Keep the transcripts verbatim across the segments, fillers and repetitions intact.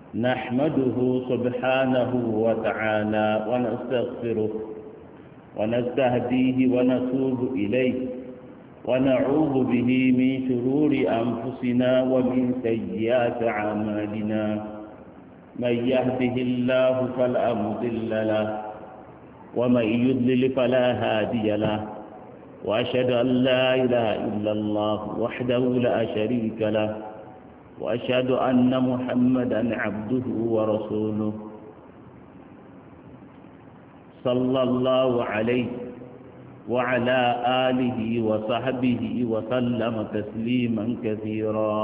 نحمده سبحانه وتعالى ونستغفره ونستهديه ونتوب إليه ونعوذ به من شرور أنفسنا ومن سيئات أعمالنا من يهده الله فلا مضل له ومن يضلل فلا هادي له وأشهد أن لا إله إلا الله وحده لا شريك له وأشهد أن محمدا عبده ورسوله صلى الله عليه وعلى آله وصحبه وسلم تسليما كثيرا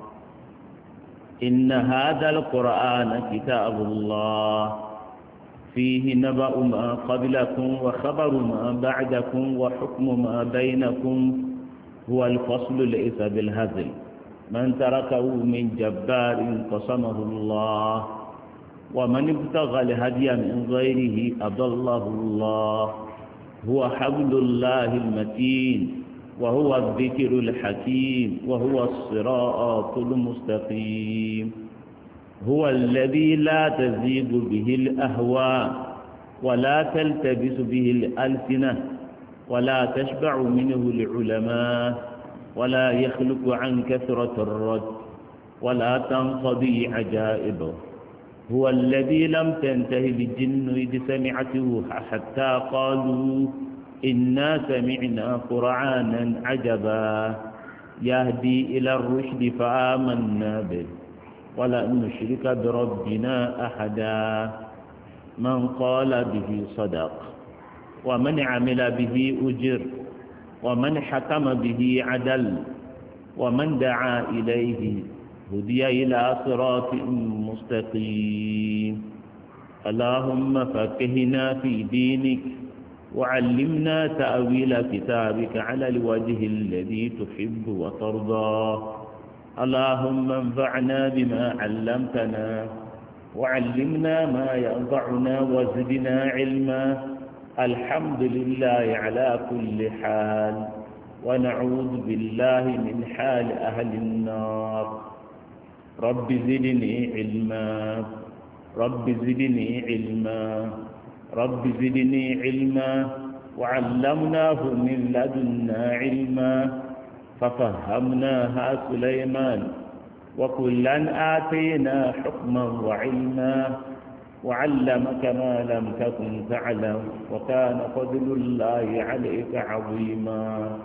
إن هذا القرآن كتاب الله فيه نبأ ما قبلكم وخبر ما بعدكم وحكم ما بينكم هو الفصل ليس بالهزل من تركه من جبار قصمه الله ومن ابتغى الهدي من غيره أضله الله هو حبل الله المتين وهو الذكر الحكيم وهو الصراط المستقيم هو الذي لا تزيد به الأهواء ولا تلتبس به الألسنة ولا تشبع منه العلماء ولا يخلق عن كثرة الرد ولا تنقضي عجائبه هو الذي لم تنتهي الجن إذ سمعته حتى قالوا إنا سمعنا قرآنا عجبا يهدي إلى الرشد فآمنا به ولن نشرك بربنا أحدا من قال به صدق ومن عمل به أجر ومن حكم به عدل ومن دعا إليه هدي إلى صراط مستقيم اللهم فقهنا في دينك وعلمنا تأويل كتابك على الوجه الذي تحب وترضى اللهم انفعنا بما علمتنا وعلمنا ما ينفعنا وزدنا علما الحمد لله على كل حال ونعوذ بالله من حال أهل النار رب زدني علما رب زدني علما رب زدني علما وعلمناه من لدنا علما ففهمناها سليمان وكلا آتينا حكما وعلما وعلمك ما لم تكن تعلم وكان فضل الله عليك عظيما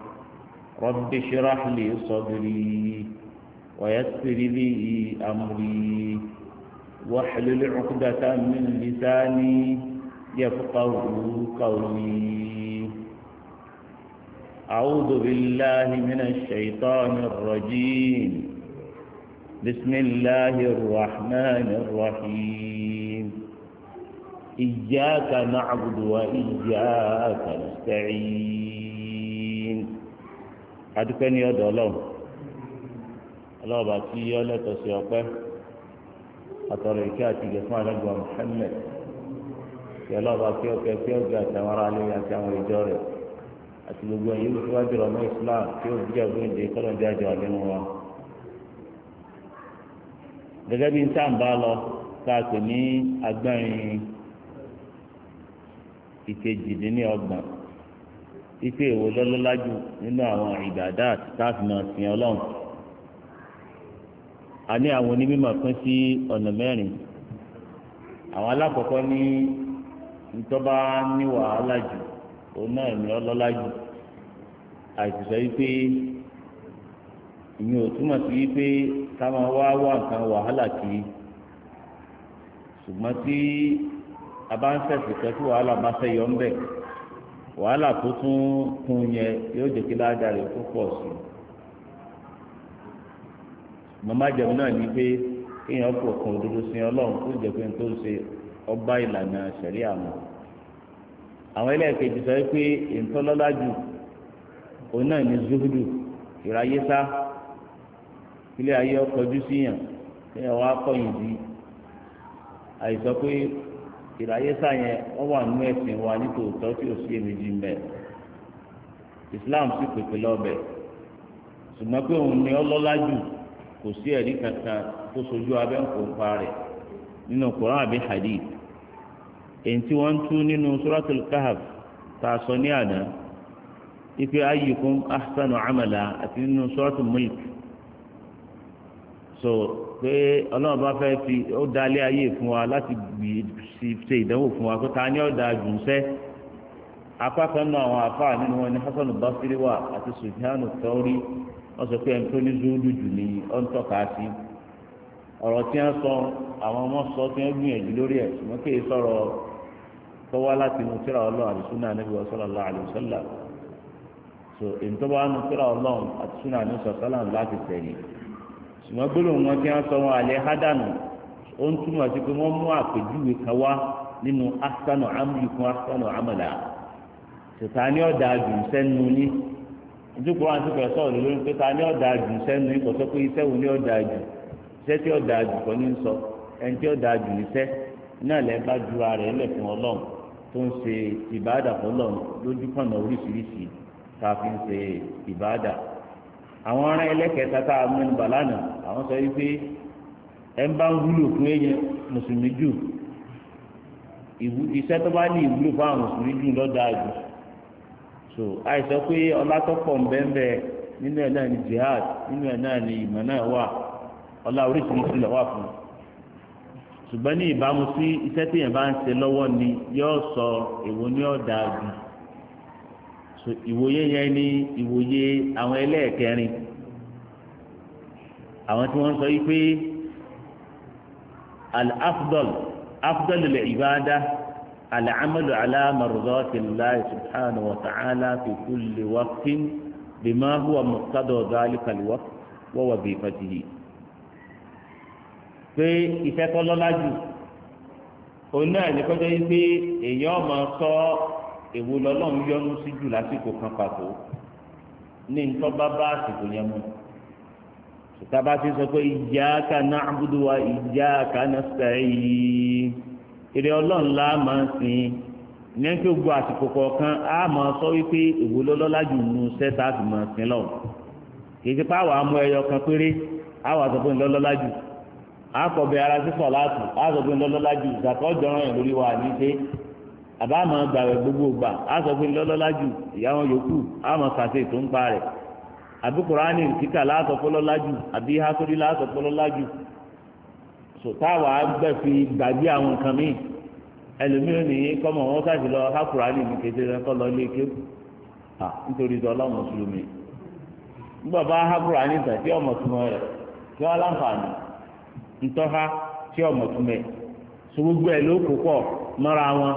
رب اشرح لي صدري ويسر لي أمري واحلل عقدة من لساني يفقه قولي أعوذ بالله من الشيطان الرجيم بسم الله الرحمن الرحيم إياك نعبد وإياك نستعين adúpẹ́ ní ọ̀dọ̀ Ọlọ́run ọlọ́ọ̀bà tí ọlẹ́tọ̀ sí ọpẹ́ àtọ̀rọ̀ ìkẹ́ àti ìgẹ̀ fún àlẹ́gbọ̀n Muhammad tí ọlọ́ọ̀bà tí ọkẹ́ tí ọgbẹ́ àti àwọn ará ilé àti àwọn ìjọ rẹ̀ àti gbogbo ẹ̀yìn tó wájú ọ̀nà Islam tí ó bí ọgbẹ́ ìdè kọ́lọ́dé àjọ àlẹ́nu wa. gẹ́gẹ́ bí n tá n bá lọ tá a pè ní agbẹ́rin ìkejìdínlọ́gbọ̀n ife èwo lọ́lọ́lájú nínú àwọn ìbádà táàfin máa sìn Ọlọ́run. a ní àwọn onímọ̀ pín sí ọ̀nà mẹ́rin. àwọn alákọ̀ọ́kọ́ ní ntọ́ba ní wàhálà jù òun náà ní ọlọ́lájú. àìsísọ wípé ìyẹn ò túmọ̀ sí wípé ká máa wá wá nǹkan wàhálà kiri. ṣùgbọ́n tí a bá ń ṣẹ̀sì pẹ́ tí wàhálà bá fẹ́ yọ ń bẹ̀ wàhálà tó tún kún yẹn yóò jẹ́ kí ládàá rẹ̀ tó pọ̀ sí i. màmá jẹun náà ní pé kéèyàn pọ̀ kan òdodo sí Ọlọ́run tó jẹ́ pé tó ń ṣe ọba ìlànà ṣẹ̀ríà mọ́. àwọn ẹlẹ́ẹ̀kejì sọ pé ìtọ́lọ́lájú òun náà ní zuhudu ìráyésá ilé ayé ọkọ̀jú síyàn kéèyàn wá kọ̀yìn sí àìsọ pé ìráyésá yẹn wọ́n wà nínú ẹ̀sìn wa nítòótọ́ tí ò sí èméjì mẹ́ Islam sì pèpè lọ́bẹ̀ ṣùgbọ́n pé òun ni ọlọ́lá jù kò sí ẹ̀rí kankan tó sojú abẹ́ ń kó pa rẹ̀ nínú Qur'an àbí hadith èyí tí wọ́n ń tú nínú Suratul Kahf tá a sọ ní àná ipe ayyukum ahsanu amala àti nínú Suratul Mulk so pé ọlọ́run bá fẹ́ fi ó dalé ayé fún wa láti ṣe ìdánwò fún wa pé ta ni ó da jù ń sẹ́ apá kan náà àwọn àfáà nínú wọn ní Hasan al-Basri wà àti Sufyan al-Thawri wọ́n sọ pé ẹni tó ní zúúdù jù ní ọ́ ń tọ́ka sí ọ̀rọ̀ tí wọ́n sọ àwọn ọmọ sọ tí wọ́n gbìyànjú lórí ẹ̀ ṣùgbọ́n kí èyí sọ̀rọ̀ tó wá láti inú tírà Ọlọ́run àti súnà Ànábì sallallahu alaihi wasallam so èyí tó bá wà nínú tírà Ọlọ́run àti súnà Ànábì sallallahu láti tẹ̀lé ṣùgbọ́n gbólóhùn wọn tí wọ́n sọ wọn àlẹ́ hádànù ó ń túmọ̀ sí pé wọ́n mú àpèjúwe kan wá nínú ahsanu amlikum ahsanu amala tòtá ní ọ̀dà àjùm sẹ́nu ní ìdúkùrọ̀ àti ìfẹ́ sọ̀rọ̀ lórí pé ta ní ọ̀dà àjùm sẹ́nu ní kò sọ pé iṣẹ́ wo ní ọ̀dà àjù iṣẹ́ tí ọ̀dà àjù kọ́ ní sọ ẹni tí ọ̀dà àjù níṣẹ́ náà lẹ́ bá ju ara ẹ̀ lẹ̀ fún Ọlọ́run tó ń ṣe ìbáàdà fún Ọlọ́run lójú kànnà oríṣiríṣi tá a fi ń ṣe ìbáàdà àwọn ará ẹlẹ́kẹ̀ẹ́ta tá a mẹ́nu bà lánàá àwọn sọ wípé ẹ ń bá ń wúlò fún èèyàn mùsùlùmí jù iṣẹ́ tó bá ní ìwúlò fún àwọn mùsùlùmí jù lọ́dà àjù so àìsọ pé ọlátọ́pọ̀ ńbẹ́ńbẹ́ nínú ẹ̀ náà ni jihad nínú ẹ̀ náà ni ìmọ̀ náà wà ọlá oríṣiríṣi lọ wà fún ṣùgbọ́n ní ìbámu sí iṣẹ́ tí yẹn bá ń ṣe lọ́wọ́ ni yóò sọ èwo ní ọ̀dà àjù so ìwòye yẹn ni ìwòye àwọn ẹlẹ́ẹ̀kẹrin àwọn tí wọ́n sọ yìí pé al-afdal afdal al-ibada al-amalu ala mardati Allah subhanahu wa ta'ala fi kulli waqtin bima huwa muqtada dhalika al-waqt wa wadhifatihi pé iṣẹ́ tó lọ́lá jù òun náà ní kọjá yìí pé èèyàn máa sọ èwo lọ́lọ́run yọ́nú sí jù lásìkò kan pàtó ní ntọ́ba bá àsìkò yẹn mu tàbá ti sọ pé iyyaka na'budu wa iyyaka nasta'in èrè ọlọ́run la máa ń sìn ní ẹni tó gbọ́ àsìkò kọ̀ọ̀kan á máa sọ wípé èwo lọ́lọ́lá jù nù sẹ́ta àti máa sìn lọ kì í ti pa àwọn amú ẹyọ kan péré àwọn àtọ̀ pé ńlọ́lọ́lá jù àkọ́bẹ̀ ara sísọ̀ láàtù àtọ̀ pé ńlọ́lọ́lá jù ìgbàkọ́ jọ̀rọ̀ yẹn lórí wa ní ṣe àbá máa gbàwẹ̀ gbogbo gbà á sọ pé lọ́lọ́lá jù ìyá wọn yòókù á máa kàṣe ètò ń pa rẹ̀ àbí kùránì kíkà láàtọ̀ pọ́lọ́lá jù àbí hásórí láàtọ̀ pọ́lọ́lá jù sòtáwà gbẹ̀ fi gbàgbé àwọn nǹkan míì ẹlòmíràn nìyí kọ́mọ wọn káàdì lọ há kùránì ní kété rẹ kọ́ lọ lé ké à nítorí tó ọlọ́run mùsùlùmí nígbà bá há kùránì tàn tí ọmọ túmọ̀ rẹ̀ tí wọ́n láǹfààní ntọ́ha tí ọmọ túmọ̀ ẹ̀ so gbogbo ẹ̀ ló kó pọ̀ mọ́ra wọn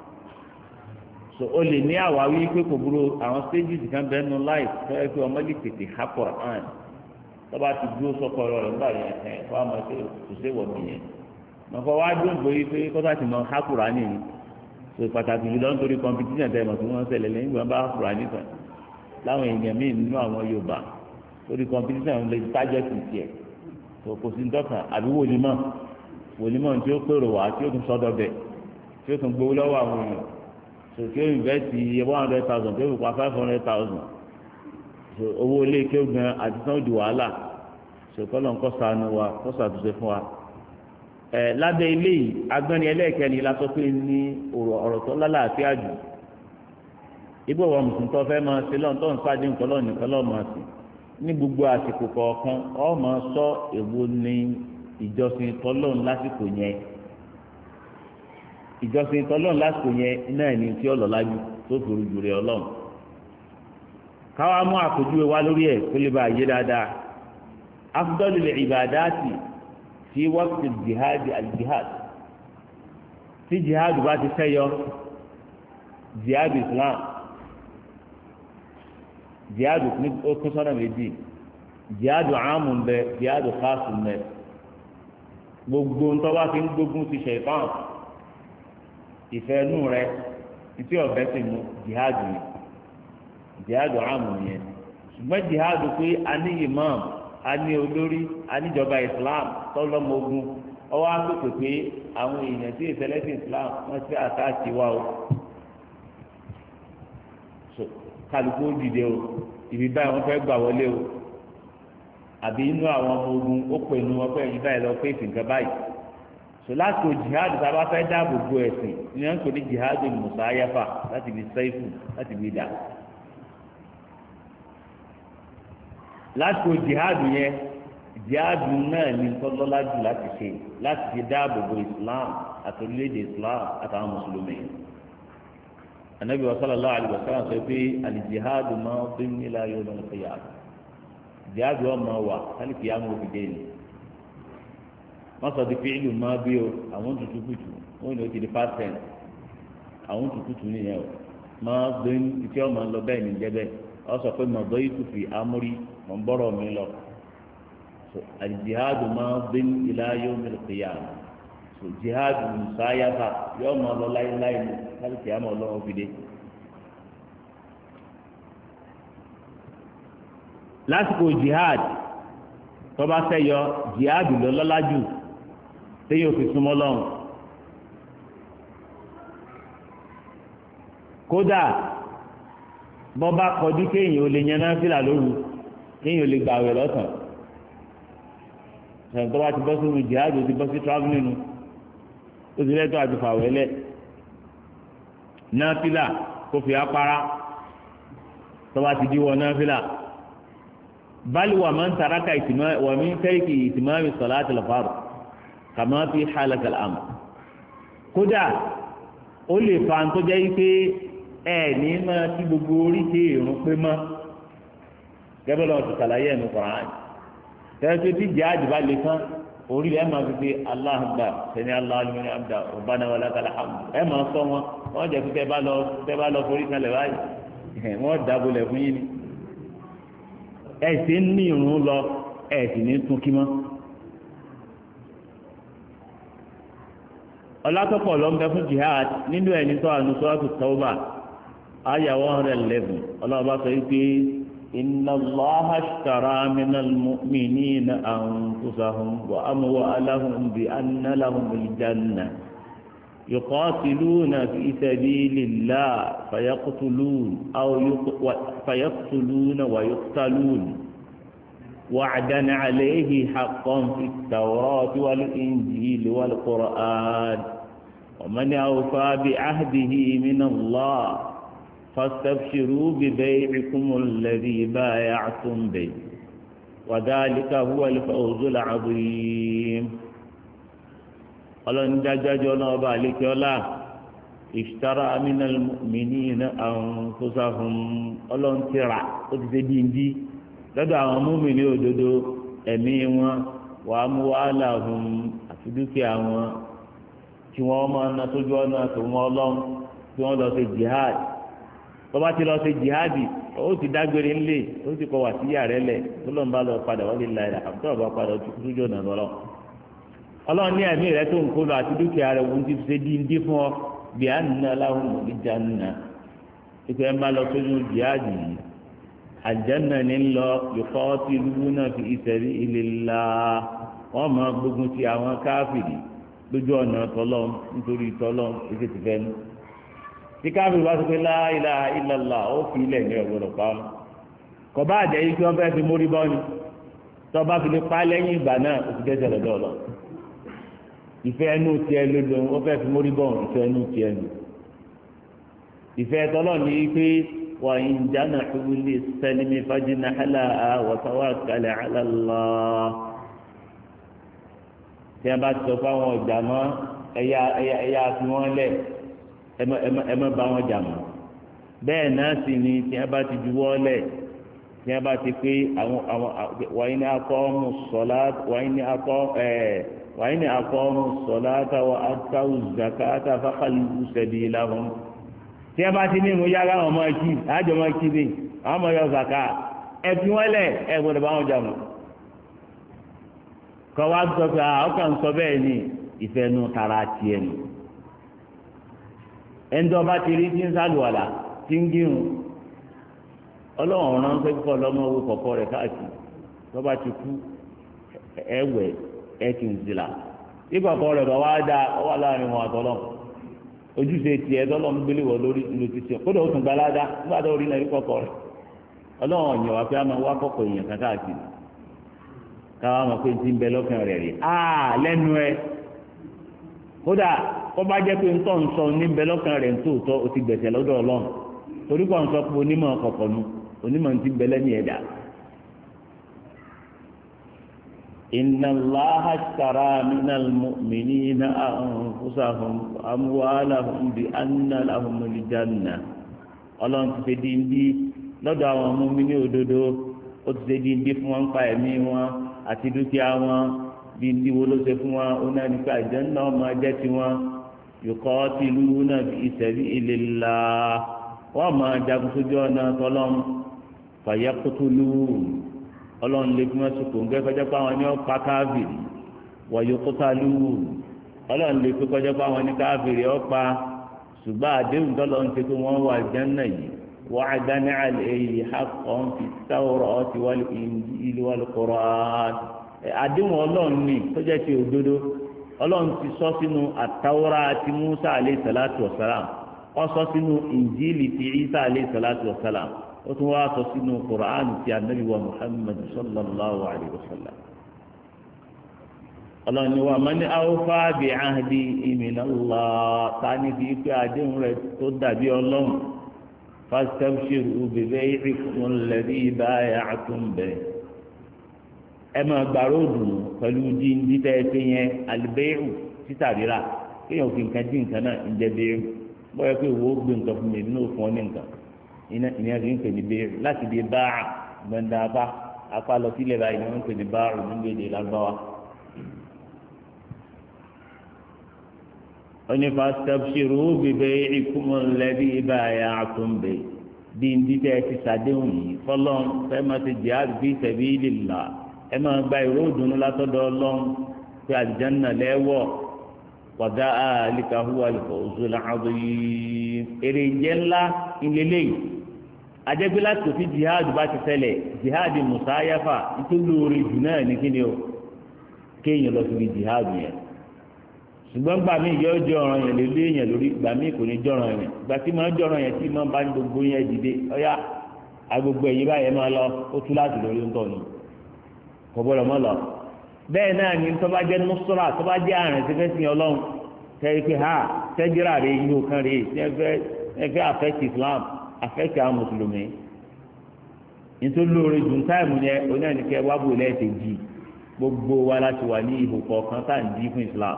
so o lè ní àwáwí pé kò burú àwọn stages kan bẹ́ẹ̀ nù láì fẹ́ẹ́ fi ọmọ lè tètè há Qur'an tọ́ba ti dúró sọ́kọ rẹ̀ nígbà yẹn ẹ̀ fọ́ àmọ́ ṣe kò ṣe wọ̀ nìyẹn mọ̀kọ́ wá dún gbòòyì pé kọ́sà ti mọ há Qur'an nìyẹn so pàtàkì jùlọ nítorí competition tẹ̀ mọ̀ tí wọ́n ṣẹlẹ̀ lẹ́yìn ìgbà bá Qur'an nìkan láwọn èèyàn míì nínú àwọn Yorùbá torí competition lè tájẹ́ sí tiẹ̀ so kò sí dọ́kàn àbí wòlímọ̀ wòlímọ̀ tí ó pèrò wá tí ó tún sọ́dọ̀ bẹ̀ tí ó tún gbowó lọ́wọ́ àwọn èèyàn so kí o invest iye one hundred thousand kí o pa five hundred thousand so owó ilé kí o gan àti sanwó di wàhálà so kọ́ ló ń kọ́ sànù wa kọ́ sàtúnṣe fún wa ẹ lábẹ́ ilé yìí agbẹ́ni ẹlẹ́ẹ̀kẹ́ni la sọ pé ní ọ̀rọ̀ tó lálàáfíà jù ibò wọn mùsùlùmí tó fẹ́ máa ṣe lọ́n tó ń sáájú nǹkan lọ́ọ̀ nìkan lọ́ọ̀ máa ṣe ní gbogbo àsìkò kọ̀ọ̀kan ọ máa sọ èwo ní ìjọsìn tọ́lọ́run lásìkò yẹn ìjọsìn tọ́lọ́run lásìkò yẹn náà ní tí ọlọ́lá ju tó fòrò jù rẹ̀ ọlọ́run káwá mú àpèjúwe wá lórí ẹ̀ kó lè bá yé dáadáa afdalul ibadati fi waqti jihad al-jihad tí jihad bá ti fẹ́ yọ jihad islam jihad ní okun sọ́nà méjì jihad àmù ń bẹ jihad khas ń bẹ gbogbo ntọ́wá fi ń gbógun ti ṣẹ̀fọ́n ìfẹ́ nù rẹ títí ọ̀bẹ sì mú jihad ni jihad àmù yẹn ṣùgbọ́n jihad pé a ní imam a ní olórí a níjọba islam tọ́lọ́mọ ogun ọwọ́ àpèpè pé àwọn èèyàn tí ìfẹ́lẹ́sìn islam wọ́n ti àtàkì wa o kálukú dìde o ibi báyìí wọ́n fẹ́ gbà wọlé o àbí inú àwọn ọmọ ogun ó pè nu ọpẹ́ yìí báyìí lọ pé ìsìnkà báyìí so láti o jihad tá a bá fẹ́ dáàbò bo ẹ̀sìn ní wọ́n ń pè ní jihad musayafa láti fi sẹ́ẹ̀fù láti fi dà láti o jihad yẹn jihad náà ní tọ́lọ́lá jù láti ṣe láti fi dáàbò bo islam àti orílẹ̀-èdè islam àtàwọn mùsùlùmí anabi wa sallallahu alayhi wa sallam sọ pé alijihad máa ń bí ila yawm al-qiyamah jihad wọn máa wà kálífì yà máa fi dé ni wọ́n sọ di fíìlù máa bí o àwọn tutù kùtù wọ́n ní o ti di past tense àwọn tutù kùtù nìyẹn o máa gbé tí wọ́n máa lọ bẹ́ẹ̀ ní jẹ́bẹ̀ ọ sọ pé màá bọ́yì tó fi amúrí mọ̀ ń bọ́rọ̀ mi lọ so àjihadu máa gbé ila yawmil qiyamah so jihadu musayafa yóò máa lọ láéláé ní káàkiri àmọ́ ọlọ́wọ́ fi dé. lásìkò jihad tó bá fẹ́ yọ jihadu lọ lọ́lá jù téyìn òfin súnmọ́ lọ́hùn kódà bọ́ bá kọjú kéèyàn ò lè yan náfìlà lóru kéèyàn ò lè gbààwẹ̀ lọ́sàn ṣàǹtọ́ tó bá ti bọ́ sínú jihad ó ti bọ́ sí travelling nu ó ti lẹ́tọ́ àti fàwẹ́lẹ̀ náfìlà kó fi apara tó bá ti díwọ́ náfìlà bali wà máa ń taraka ìtìmọ́ wà mí tẹ́rìkì ìtìmọ́ mi salatul fard kàmá fi halakal am kódà ó lè fa tó jẹ́ pé ẹ ní máa ti gbogbo oríṣi ìrún pé mọ́ gẹ́gẹ́ lọ́wọ́ ti sàlàyé ẹ̀nu Qur'an tẹ́lẹ̀ tí jihad bá lè tán orí ẹ̀ máa fi pé Allahu Akbar sẹ́ni Allahu liman hamda rabbana wa lakal hamd ẹ̀ máa sọ wọn wọ́n jẹ́ pé tẹ́ bá lọ tẹ́ bá lọ forí kalẹ̀ báyìí wọ́n dábòlẹ̀ fún yín ni ẹ̀ sì ń ní ìrún lọ ẹ̀ sì ní tún kí mọ́. ọlátọ́pọ̀ ló ń bẹ fún jihad nínú ẹni tó àánú suratu Tawbah àyà one hundred eleven ọlọ́ọ̀bá sọ wípé inna Allaha ishtara minal mu'minina anfusahum wa amwalahum bi anna lahumul janna yuqatiluna fi sabilillah fayaqtuluna aw fayaqtuluna wa yuqtaluna وعدا عليه حقا في التوراة والإنجيل والقرآن ومن أوفى بعهده من الله فاستبشروا ببيعكم الذي بايعتم به وذلك هو الفوز العظيم قال إن جاجنا بالك ولا اشترى من المؤمنين أنفسهم قال إن ترى أتدين دي lọ́dọ̀ àwọn mùmínì òdodo ẹ̀mí wọn wà á mú wàhálà hùn àti dúkìá wọn tí wọ́n máa ná sójú ọ̀nà tó wọn ọlọ́run tí wọ́n lọ sí jihad tó bá ti lọ sí jihad ó ti dágbére ńlẹ̀ ó ti kọ wà sí yàrá lẹ̀ tó lọ́n bá lọ padà wọ́n lè la ẹ̀rọ àbúrò ọ̀bá padà sójú ọ̀nà lọ́rọ̀ ọlọ́run ní ẹ̀mí rẹ tó ń kó lọ àti dúkìá rẹ wọ́n ti ṣe díndín fún ọ bí a nà láwọn ìjà nà ìpè ń bá lọ sójú jihad yìí àjẹ́nà ní lọ yuqatiluna fi sabilillah wọ́n máa gbógun ti àwọn káfìrí lójú ọ̀nà tọ́lọ́ nítorí tọ́lọ́ ètò ti fẹ́ nu. tí káfìrí bá sọ pé la ilaha illallah ó fi ilẹ̀ ní ọ̀gbọ̀dọ̀ pa ọ́n. kò bá àjẹ́ yìí kí wọ́n fẹ́ fi mórí bọ́ ni tọ́ bá fi lè pa lẹ́yìn ìgbà náà ó ti dẹ́sẹ̀ lọ́dọ̀ lọ. ìfẹ́ ẹnu tiẹ̀ lólo ó fẹ́ fi mórí bọ́ ìfẹ́ ẹnu tiẹ̀ nù. ìfẹ́ tọ́lọ́ ní pé وإن جنحوا للسلم فاجنح لها وتوكل على الله tí a bá ti sọ fáwọn ọjà mọ ẹyà ẹyà ẹyà fi wọn lẹ ẹ má bá wọn jà mọ́ bẹ́ẹ̀ náà sì ni tí a bá ti juwọ́ lẹ̀ tí a bá ti pé àwọn àwọn wàyí ni akọ ọmọ sọlá wàyí ni akọ ẹ wàyí ni akọ ọmọ sọlá táwọn akáwù zakata faqallu sabilahum tí ẹ bá ti ní irun yára àwọn ọmọ ẹkí àjọ ọmọ ẹkí bíi àwọn ọmọ yọ zaka ẹbí wọn lẹ ẹ gbọ́dọ̀ bá wọn jà mọ́ kọ wá sọ pé àwọn kan sọ bẹ́ẹ̀ ni ìfẹ́ nu tara tiẹ̀ nù ẹnitọ́ bá ti rí tí ń sálùwàlà tí ń gírun ọlọ́run ọ̀ràn pé kọ́ lọ́mọ owó kọ̀ọ̀kọ́ rẹ̀ káàkiri tó bá ti kú ẹ̀wẹ̀ ẹ̀ kì í zìlà ìkọ̀kọ́ rẹ̀ bá wá dá ọwọ́ láàrin wọn àtọ́lọ́ ojúṣe tiẹ̀ tọ́lọ́ ń gbélé wọ lórí ló ti tiẹ̀ kódà ó tún gba ládàá nígbà tó rí náà ìkọ̀kọ́ rẹ̀ ọlọ́run ọ̀yàn wá pé a máa wá kọ̀kọ̀ èèyàn káàkiri káwá mọ̀ pé ti ń bẹ lọ́kàn rẹ̀ rí aa lẹ́nu ẹ kódà kó bá jẹ́ pé ntọ́ ń sọ níbẹ̀ lọ́kàn rẹ̀ tó tọ́ o ti gbẹ̀sẹ̀ lọ́dọ̀ ọlọ́run torí kò ń sọ pé onímọ̀ kọ̀kọ̀ nu onímọ̀ ti bẹ lẹ́ni ẹ̀dá. inna Allaha ashtara minal mu'minina anfusahum wa amwalahum bi anna lahumul janna ọlọ́run ti ṣe díndín lọ́dọ̀ àwọn mùmínì òdodo ó ti ṣe díndín fún wọn pa ẹ̀mí wọn àti dúkìá wọn díndín wo ló ṣe fún wọn ó náà nípa àlùjánnà ọmọ ẹjẹ́ tí wọn yuqatiluna fi sabilillah wọ́n máa jagun sójú ọ̀nà tọ́lọ́m fàyẹ́kútúlù ọlọ́run lè fi wọ́n sùkò ń gẹ́ kọjá pé àwọn ní ọ̀pá káfìrí wọ̀yọ̀kútàlù ọlọ́run lè fi kọjá pé àwọn ní káfìrí ọ̀pá ṣùgbọ́n àdéhùn tọ́lọ́run ti pé wọ́n wà àlùjánnà yìí wa'dan alayhi haqqan fi tawrati wal injili wal qur'an àdéhùn ọlọ́run ní tó jẹ́ ti òdodo ọlọ́run ti sọ sínú àtàwọ́rá àti Musa alayhi salatu wa salam ó sọ sínú Injili ti Isa alayhi salatu wa salam ó tún wá sọ sínú Qur'an ti anabi wa Muhammad sallallahu alayhi wa sallam ọlọ́run ni wa man awfa bi ahdi minallah tani fi pé àdéhùn rẹ̀ tó dàbí ọlọ́run fastabshiru bi bay'ikum alladhi bay'atum bihi ẹ máa gbàrú òdùnnú pẹ̀lú díndín tẹ́ ẹ ṣe yẹn àlùbẹ́rù títà rírà kéèyàn fi nǹkan dín nǹkan náà ń jẹ bẹ́ẹ̀rù bóyá pé ìwọ gbé nǹkan fún mi nínú òfin ọ́nì nǹkan ìyẹn fi ń pè ní bẹ́ẹ̀rù láti di báà gbẹ̀ndà apá apá lọ sílẹ̀ báyìí ni wọ́n ń pè ní báàrù nínú èdè lágbáwá. onífà fastabshiru bi bay'ikum alladhi bay'atum bihi díndín tẹ́ ẹ ti sàdéhùn yìí fọlọ́n fẹ́ẹ́ máa ti jihad fi sabilillah ẹ máa gba ìró ìdùnnú látọ̀dọ̀ ọlọ́run pé àlùjánnà lẹ́wọ̀ wàdà àlìkà huwa al-fawzul azim èrè ìjẹ́ ńlá ìlélẹ́yìn ajẹ́gbé láti òfin jihad bá ti ṣẹlẹ̀ jihad musayafa nítorí orí jù náà ní kíni o kéèyàn lọ síbi jihad yẹn ṣùgbọ́n gbà mí yọ jọ ọ̀ràn yẹn lè lé yẹn lórí gbà mí kò ní jọ̀ràn yẹn gbà tí máa jọ̀ràn yẹn tí máa bá ní gbogbo yẹn dìde ọ̀yá agbègbè yìí báyẹn máa lọ ó tú láti lórí ń tọ̀ nù kọ̀bọ̀lọ̀ mọ́ lọ bẹ́ẹ̀ náà ni tó bá jẹ́ nusra tó bá jẹ́ àrùn tí fẹ́ sin ọlọ́run tẹ́lẹ̀ pé ha tẹ́jìrà rẹ̀ yìí òkan rẹ̀ ẹgbẹ́ affect Islam affect àwọn mùsùlùmí nítorí lóore dùn táìmù yẹn oníyanìkẹ́ wábò lẹ́ẹ̀sẹ̀ jì gbogbo wa láti wà ní ihò kọ̀ọ̀kan tá à ń jí fún Islam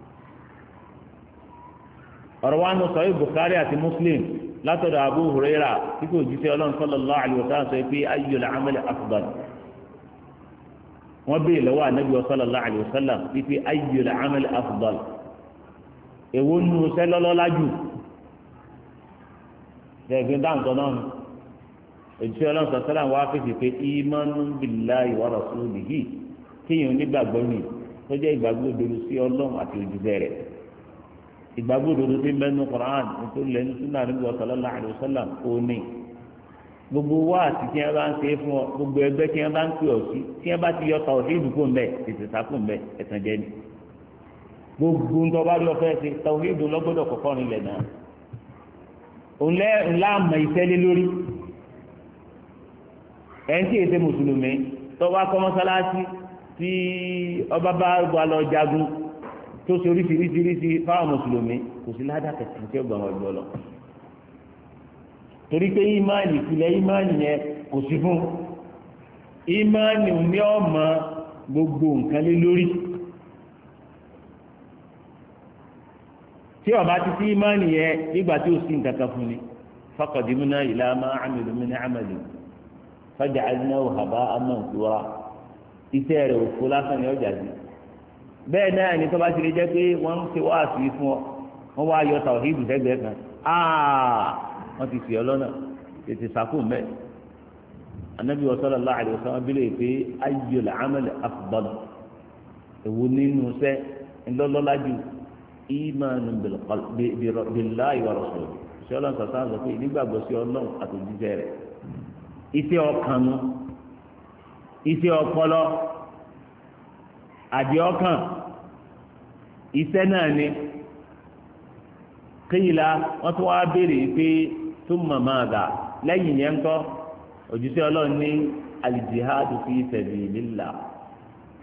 ọ̀rọ̀ wa nù sọ̀rọ̀ Bukhari àti Muslim látọ̀dọ̀ Abu Huraira tí kò jí sí ọlọ́run sallallahu alaihi wasallam sọ pé ayyul amali afdal wọ́n béèrè lọ́wọ́ anabi sallallahu alayhi wa sallam fífi ayyul amal afdal èwo nù sẹ́lọ́lọ́lá jù gẹ̀gẹ́ dáǹtọ́ náà òjíṣẹ́ ọlọ́run sọ̀tẹ́lá wá fèsì pé ìmánu billahi wa rasulihi kéèyàn onígbàgbọ́ ni tó jẹ́ ìgbàgbọ́ òdodo sí ọlọ́run àti òjíṣẹ́ rẹ̀ ìgbàgbọ́ òdodo sí mẹ́nu Qur'an nítorí lẹ́nu súnà anabi sallallahu alayhi wa sallam ó ní gbogbo wa àti tí wọn bá ń ṣe é fún ọ gbogbo ẹgbẹ́ tí wọn bá ń pè ọ sí tí wọn bá ti yọ tàwhídù kó mbẹ tètè sákò mbẹ ẹ̀tàn jẹ ni gbogbo ń tọ́ bá lọ fẹ́ ṣe tàwhídù lọ́gbọ́dọ̀ kọ̀kọ́ nílẹ̀ náà ònlẹ́ ńlá àmọ̀ ìṣẹ́lẹ̀ lórí ẹni tí èsè mùsùlùmí tó bá kọ́ mọ́sálásí tí ọba bá wà lọ jagun tó ṣe oríṣiríṣiríṣi fáwọn mùsùlùmí kò sí ládàá kẹsàn-án tí ó gbà wọn jọ lọ torí pé ìmáànì ìpìlẹ̀ ìmáànì yẹn kò sí fún ìmáànì ní ọmọ gbogbo nǹkan lé lórí tí ọba ti sí ìmáànì yẹn nígbà tí ó sì nǹkan kan fún ni faqadimna ila ma amilu min amali faja'alnahu haba'an mansura iṣẹ́ rẹ̀ òfo lásán ni ọjà sí bẹ́ẹ̀ náà ni tó bá ti lè jẹ́ pé wọ́n ń ṣe wáàsí fún ọ wọ́n wá yọ tàwhídù sẹ́gbẹ̀ẹ́ kan wọ́n ti fi ọlọ́nà tètè sàkó mẹ́ anabi sallallahu alaihi wasallam bílẹ̀ pé ayyul amal afdal èwo nínú sẹ́ ńlọ́lọ́lájú ìmánu billahi wa rasulihi ṣé ọlọ́run sọ̀tàn sọ pé nígbàgbọ́ sí ọlọ́run àtòjíṣẹ́ rẹ̀ iṣẹ́ ọkànnú iṣẹ́ ọpọlọ àdì ọkàn iṣẹ́ náà ni kéyìlá wọ́n tún wá béèrè pé tó màmá àgà lẹ́yìn yẹn ń kọ́ òjíṣẹ́ ọlọ́run ní alìjihadu fi sabilillah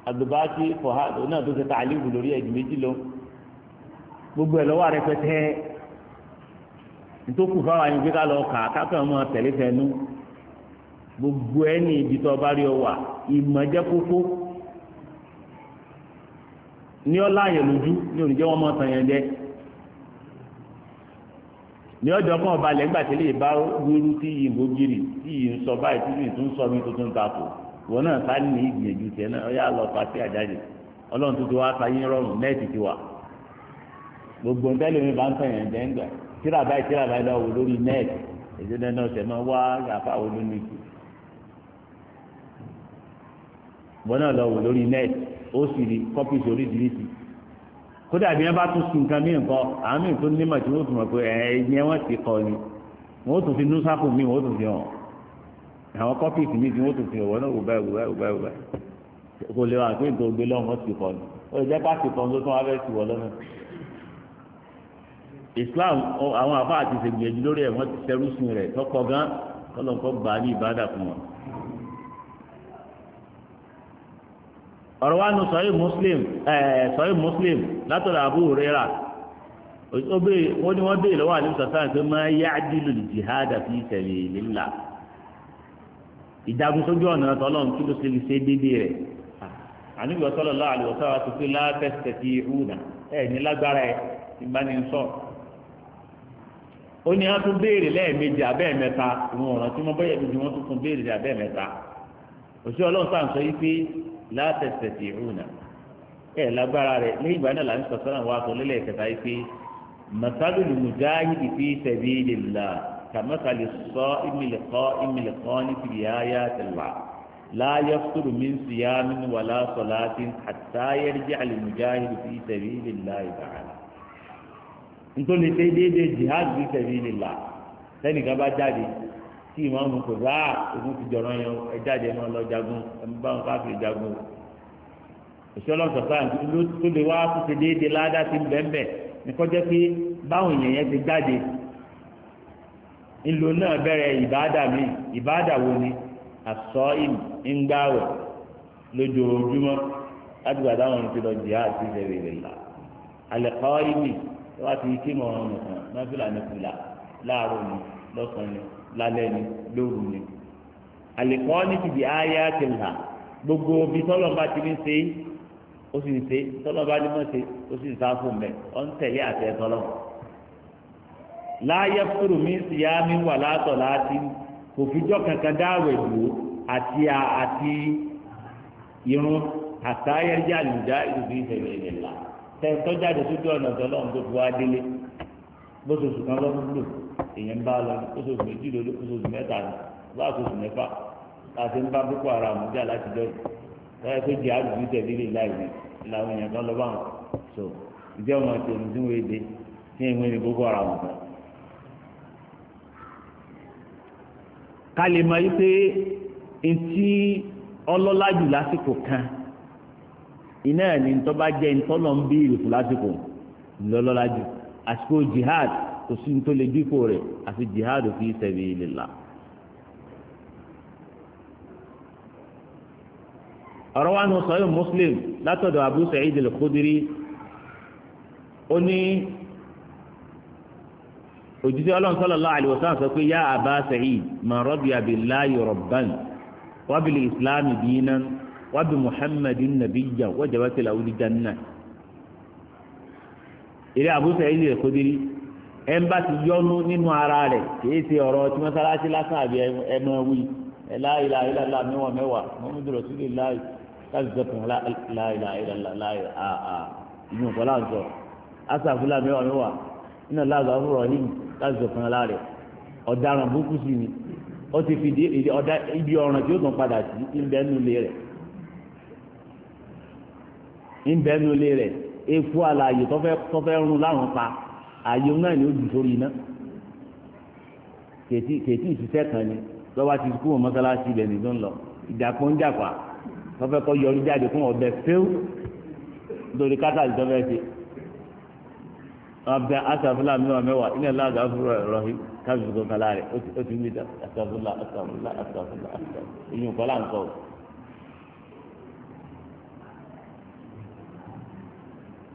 àdùbáàtì fọ̀hádù náà tó ṣe ta àlìbù lórí ẹ̀jù méjì lọ gbogbo ẹ̀ lọ́wọ́ rẹpẹtẹ nítòkù fáwọn àyìnbí ká lọ kà kákan mọ́ tẹ̀lé fẹ́nu gbogbo ẹ̀ ní ibi tó bá rí ọ wà ìmọ̀jẹ́ kókó ní ọlá yẹn lójú ní oníjẹ́ wọn mọ̀ tàn yẹn jẹ́ ní ọjọ́ kan ọba lẹ́gbàá tẹ́lẹ̀ bá wíru tí yìí ń gbógiri tí yìí ń sọ báyìí tí yìí tún sọ mí tuntun ta kù wọn náà sáré ní ìgbìyànjú tiẹ̀ náà ọyá lọ pàṣẹ àjáde ọlọ́run tuntun wá sáyé rọrùn nẹ́ẹ̀tì ti wà gbogbo ntẹ́lẹ̀ mi bá ń tàn yẹn jẹ́ ńgbà tíra báyìí tíra báyìí lọ́wọ́ lórí nẹ́ẹ̀tì èdè náà ọ̀sẹ̀ máa wá yàfa wo ló ní kù wọn náà lọ́wọ́ lórí nẹ́ẹ̀tì ó sì rí kọ́pì sórí ìdírísì kódà bí wọn bá tún sun nǹkan mí nǹkan àwọn míì tó nímọ̀ tí wọ́n tún mọ̀ pé ẹ̀yìn wọn ti kọ́ ni wọ́n tún fi núsàkù mí wọ́n tún fi hàn àwọn kọ́pìsì mí tí wọ́n tún fi hàn wọ́n náà wò báyìí wò báyìí wò báyìí wò báyìí kò lè wà pé nítorí gbé lọ́wọ́ ti kọ́ ni ó lè jẹ́ pàṣẹ kan tó tún wá fẹ́ sí wọ lọ́nà. Islam àwọn àbá àti ìṣègbìyànjú lórí ẹ̀ wọ́n ti ṣerú sin rẹ̀ tọ́pọ̀ gan kọ́lọ́nkọ́ gbà ní ìbádà fún wọn. ọ̀rọ̀ wa nu sọ́yìn muslim ẹ̀ sọ́yìn muslim látọ̀dọ̀ Abu Hurairah wọ́n ní wọ́n dé ìlọ́wọ́ àdúgbò sọ̀tàn pé máa ya'dilu al-jihad fi sabilillah ìjagun sójú ọ̀nà tọ́lọ́n kí ló ṣe lè ṣe déédéé rẹ̀ àníbi sallallahu alaihi wasallam tó fi la tastati'una ẹ̀ ní lágbára ẹ̀ ìbánisọ̀ ó ní wọ́n tún béèrè lẹ́ẹ̀mejì abẹ́ẹ̀mẹ́ta ìwọ̀n ọ̀ràn tí wọ́n bọ́yẹ̀ méjì wọ́n tún tún béèrè abẹ́ẹ̀mẹ́ta òṣìṣẹ́ ọlọ́run sáà ń sọ yí pé látẹ̀sẹ̀tì ìhùnà ẹ̀ lágbára rẹ̀ lẹ́yìn ìgbà náà láti sọ̀tàn àwọn aṣọ lélẹ̀ kẹta yìí pé masalul mujahidi fi sabilillah kàmásàlì sọ ìmìlẹ̀kọ́ ìmìlẹ̀kọ́ ní fi ayatillah la yafturu min siyamin wala salatin hatta yarji'al mujahidu fi sabilillah ta'ala. nítorí pé déédéé jihad fi sabilillah sẹ́nìkan bá jáde tí ìwọ̀n mú kò bá ogun ti jọ̀rọ̀ yẹn ẹ jáde ẹ máa lọ jagun ẹ bá wọn káfíń jagun òṣèlú ọ̀sọ̀tà tó lè wá kó ṣe déédéé ládàá ti ń bẹ́ẹ̀ ní kọjá pé báwọn èèyàn yẹn ti jáde ńlò náà bẹ̀rẹ̀ ìbáàdà mi ìbáàdà wo ni àsọ ìngbàwẹ̀ lójoojúmọ́ láti gbà táwọn ti lọ jìyà àti ìṣẹ̀lẹ̀ rẹ̀ là àlẹ́kọ́ ìmì wá ti kí mọ̀ ọ́n nìkan náfìlà nìkúlà láàárọ̀ ni lọ́sàn-án ni lálẹ́ ni lóru ni àlẹ́kọ́ ní ti di ayé àti ńlá gbogbo bí tọ́lọ̀ bá ti ní ṣe ó sì ń ṣe tọ́lọ̀ bá ní mọ̀ ṣe ó sì ń sá fún mẹ́ ọ́n tẹ̀lé àtẹ tọ́lọ̀ láyé fúru mi sì yá mi wà látọ̀ láti kò fijọ́ kankan dáwẹ̀ dùn àti àti irun àtàyẹ̀jẹ̀ àlùjá ìdùnnú ìṣẹ̀lẹ̀ ìlẹ̀lá tẹ̀tọ́jáde sójú ọ̀nà tọ́lọ̀ tó fi wá délé bóṣoṣù kan lọ́dún lò èèyàn ń bá lọ bóṣoṣù méjì lórí bóṣoṣù mẹ́ta ní bóṣoṣù mẹ́fà láti ń bá boko haram jà láti jọ yìí lọ́yẹ̀ tó jẹ́ àdùnnú tẹ̀lé láìpẹ́ làwọn èèyàn kan lọ bá wọn so ìjẹ́ ọmọ tèmi tí wọ́n èdè tí èèyàn ní boko haram kan. ká lè mọ yìí pé ntí ọlọ́lájù lásìkò kan iná ẹ̀ ní ntọ́ bá jẹ́ ntọ́lọ́ ń bí ìrìkù lásìkò ńlọ́lọ́lájù àsìkò jihad kò sí nítorí lè dípò rẹ̀ àfi jihad fi sabilillah. ọ̀rọ̀ wa ní sahih Muslim látọ̀dọ̀ Abu Sa'id al-Khudri ó ní òjijì ọlọ́run sallallahu alaihi wasallam sọ pé yá Aba Sa'id man radiya billahi rabban wa bil islami dinan wa bi Muhammadin nabiyyan wajabat lahu al-jannah. ìrẹ́ Abu Sa'id al-Khudri ẹ̀ ń bá ti yọnu nínú ara rẹ̀ kìí ṣe ọ̀rọ̀ tí mọ́sálásí lásán àbí ẹ̀mọ wí ẹ̀ la ilaha illallah mẹ́wàá mẹ́wàá Muhammadu rasulullah láti sọ fún la ilaha illallah láì àà ìlú nǹkan láǹzọ asàfúlà mẹ́wàá mẹ́wàá iná láàzọ fúnra yìí láti sọ fún la rẹ̀ ọ̀daràn burúkú sí ni ó ti fi ibi ọ̀ràn tí ó tún padà sí ìbẹ́nu ilé rẹ̀ ìbẹ́nu ilé rẹ̀ efu àlàyé tọ́fẹ́ rún láwọn pa ààyè náà ni ó jù sórí iná kètì ìṣiṣẹ́ kan ni lọ́wọ́ ti kú wọn mọ́sálásí ibẹ̀ nìkan lọ ìdàpọ̀ ń jàpá tọ́fẹ́ kọ́ yọrí jáde fún ọbẹ̀ fẹ́ù nítorí kátàlì tọ́fẹ́ ṣe ọbẹ̀ asàfúlà mẹ́wàá mẹ́wàá iná láàgà fúnra rọ̀hìn kábíyèsí kan kálá rẹ̀ ó ti wí asàfúlà asàfúlà asàfúlà asàfúlà ìyún kọ́lá ń sọ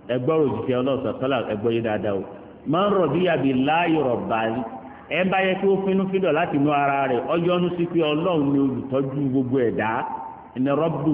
ẹgbọ́rò òjìṣẹ́ ọlọ́sọ̀ sọ́là ẹgbọ́ yé dáadáa o máa ń rọ̀ bí yàbí láàyò rọ̀bà ní ẹ bá yẹ kí ó finú fídọ̀ láti inú ara rẹ̀ ọjọ́ ọdún sí pé ọlọ́run ni olùtọ́jú gbogbo ẹ̀dá ẹni rọ́bù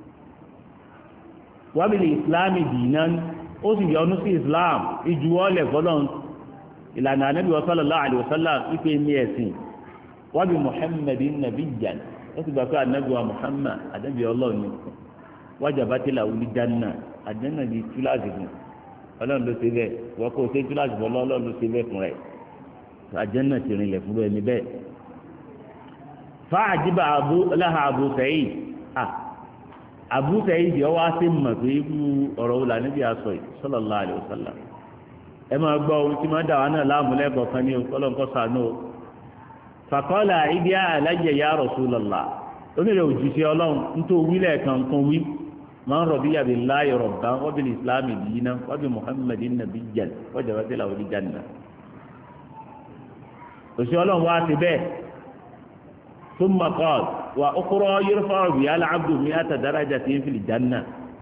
wábìlì ìsìláàmì dìínà ó sì yọ ọdún sí islam ìjuwọ́lẹ̀ fọlọ́run ìlànà anábì sallallahu alaihi wasallam wípé ní ẹ̀sìn wábì muhammadin nabiyyan ó sì gbà pé anábì wa muhammad anábì ọlọ́run ni wajabati lahu janna àjẹ́nà di túláàsì fún ọlọ́run ló ṣe bẹ́ẹ̀ wọ́n kó o ṣe túláàsì fún ọlọ́run ló ṣe bẹ́ẹ̀ fún rẹ̀ àjẹ́nà ti rìnlẹ̀ fún ẹni bẹ́ẹ̀. fáàjìbà abu láha abu sẹ́yìn à abu sẹ́yìn yọ wá sí mọ̀ pé irú ọ̀rọ̀ wò lànà bí a sọ yìí sallallahu alaihi wasallam ẹ máa gbọ́ ohun tí máa dà wá náà láàmú lẹ́kọ̀ọ́ kan ní ọlọ́nkọ́ sànú o. fàkọ́lá ibi àlàyé ya Rasulullah onírè òjìṣẹ́ ọlọ́run nítorí wílẹ̀ kankan wí man radiya billahi rabban wa bil islami dinan wa bi muhammadin nabiyyan wajabat lahu al-janna òṣìṣẹ́ ọlọ́run wá sí bẹ́ẹ̀ thumma qala wa ukhra yurfa'u biha al-'abdu mi'ata darajatin fil janna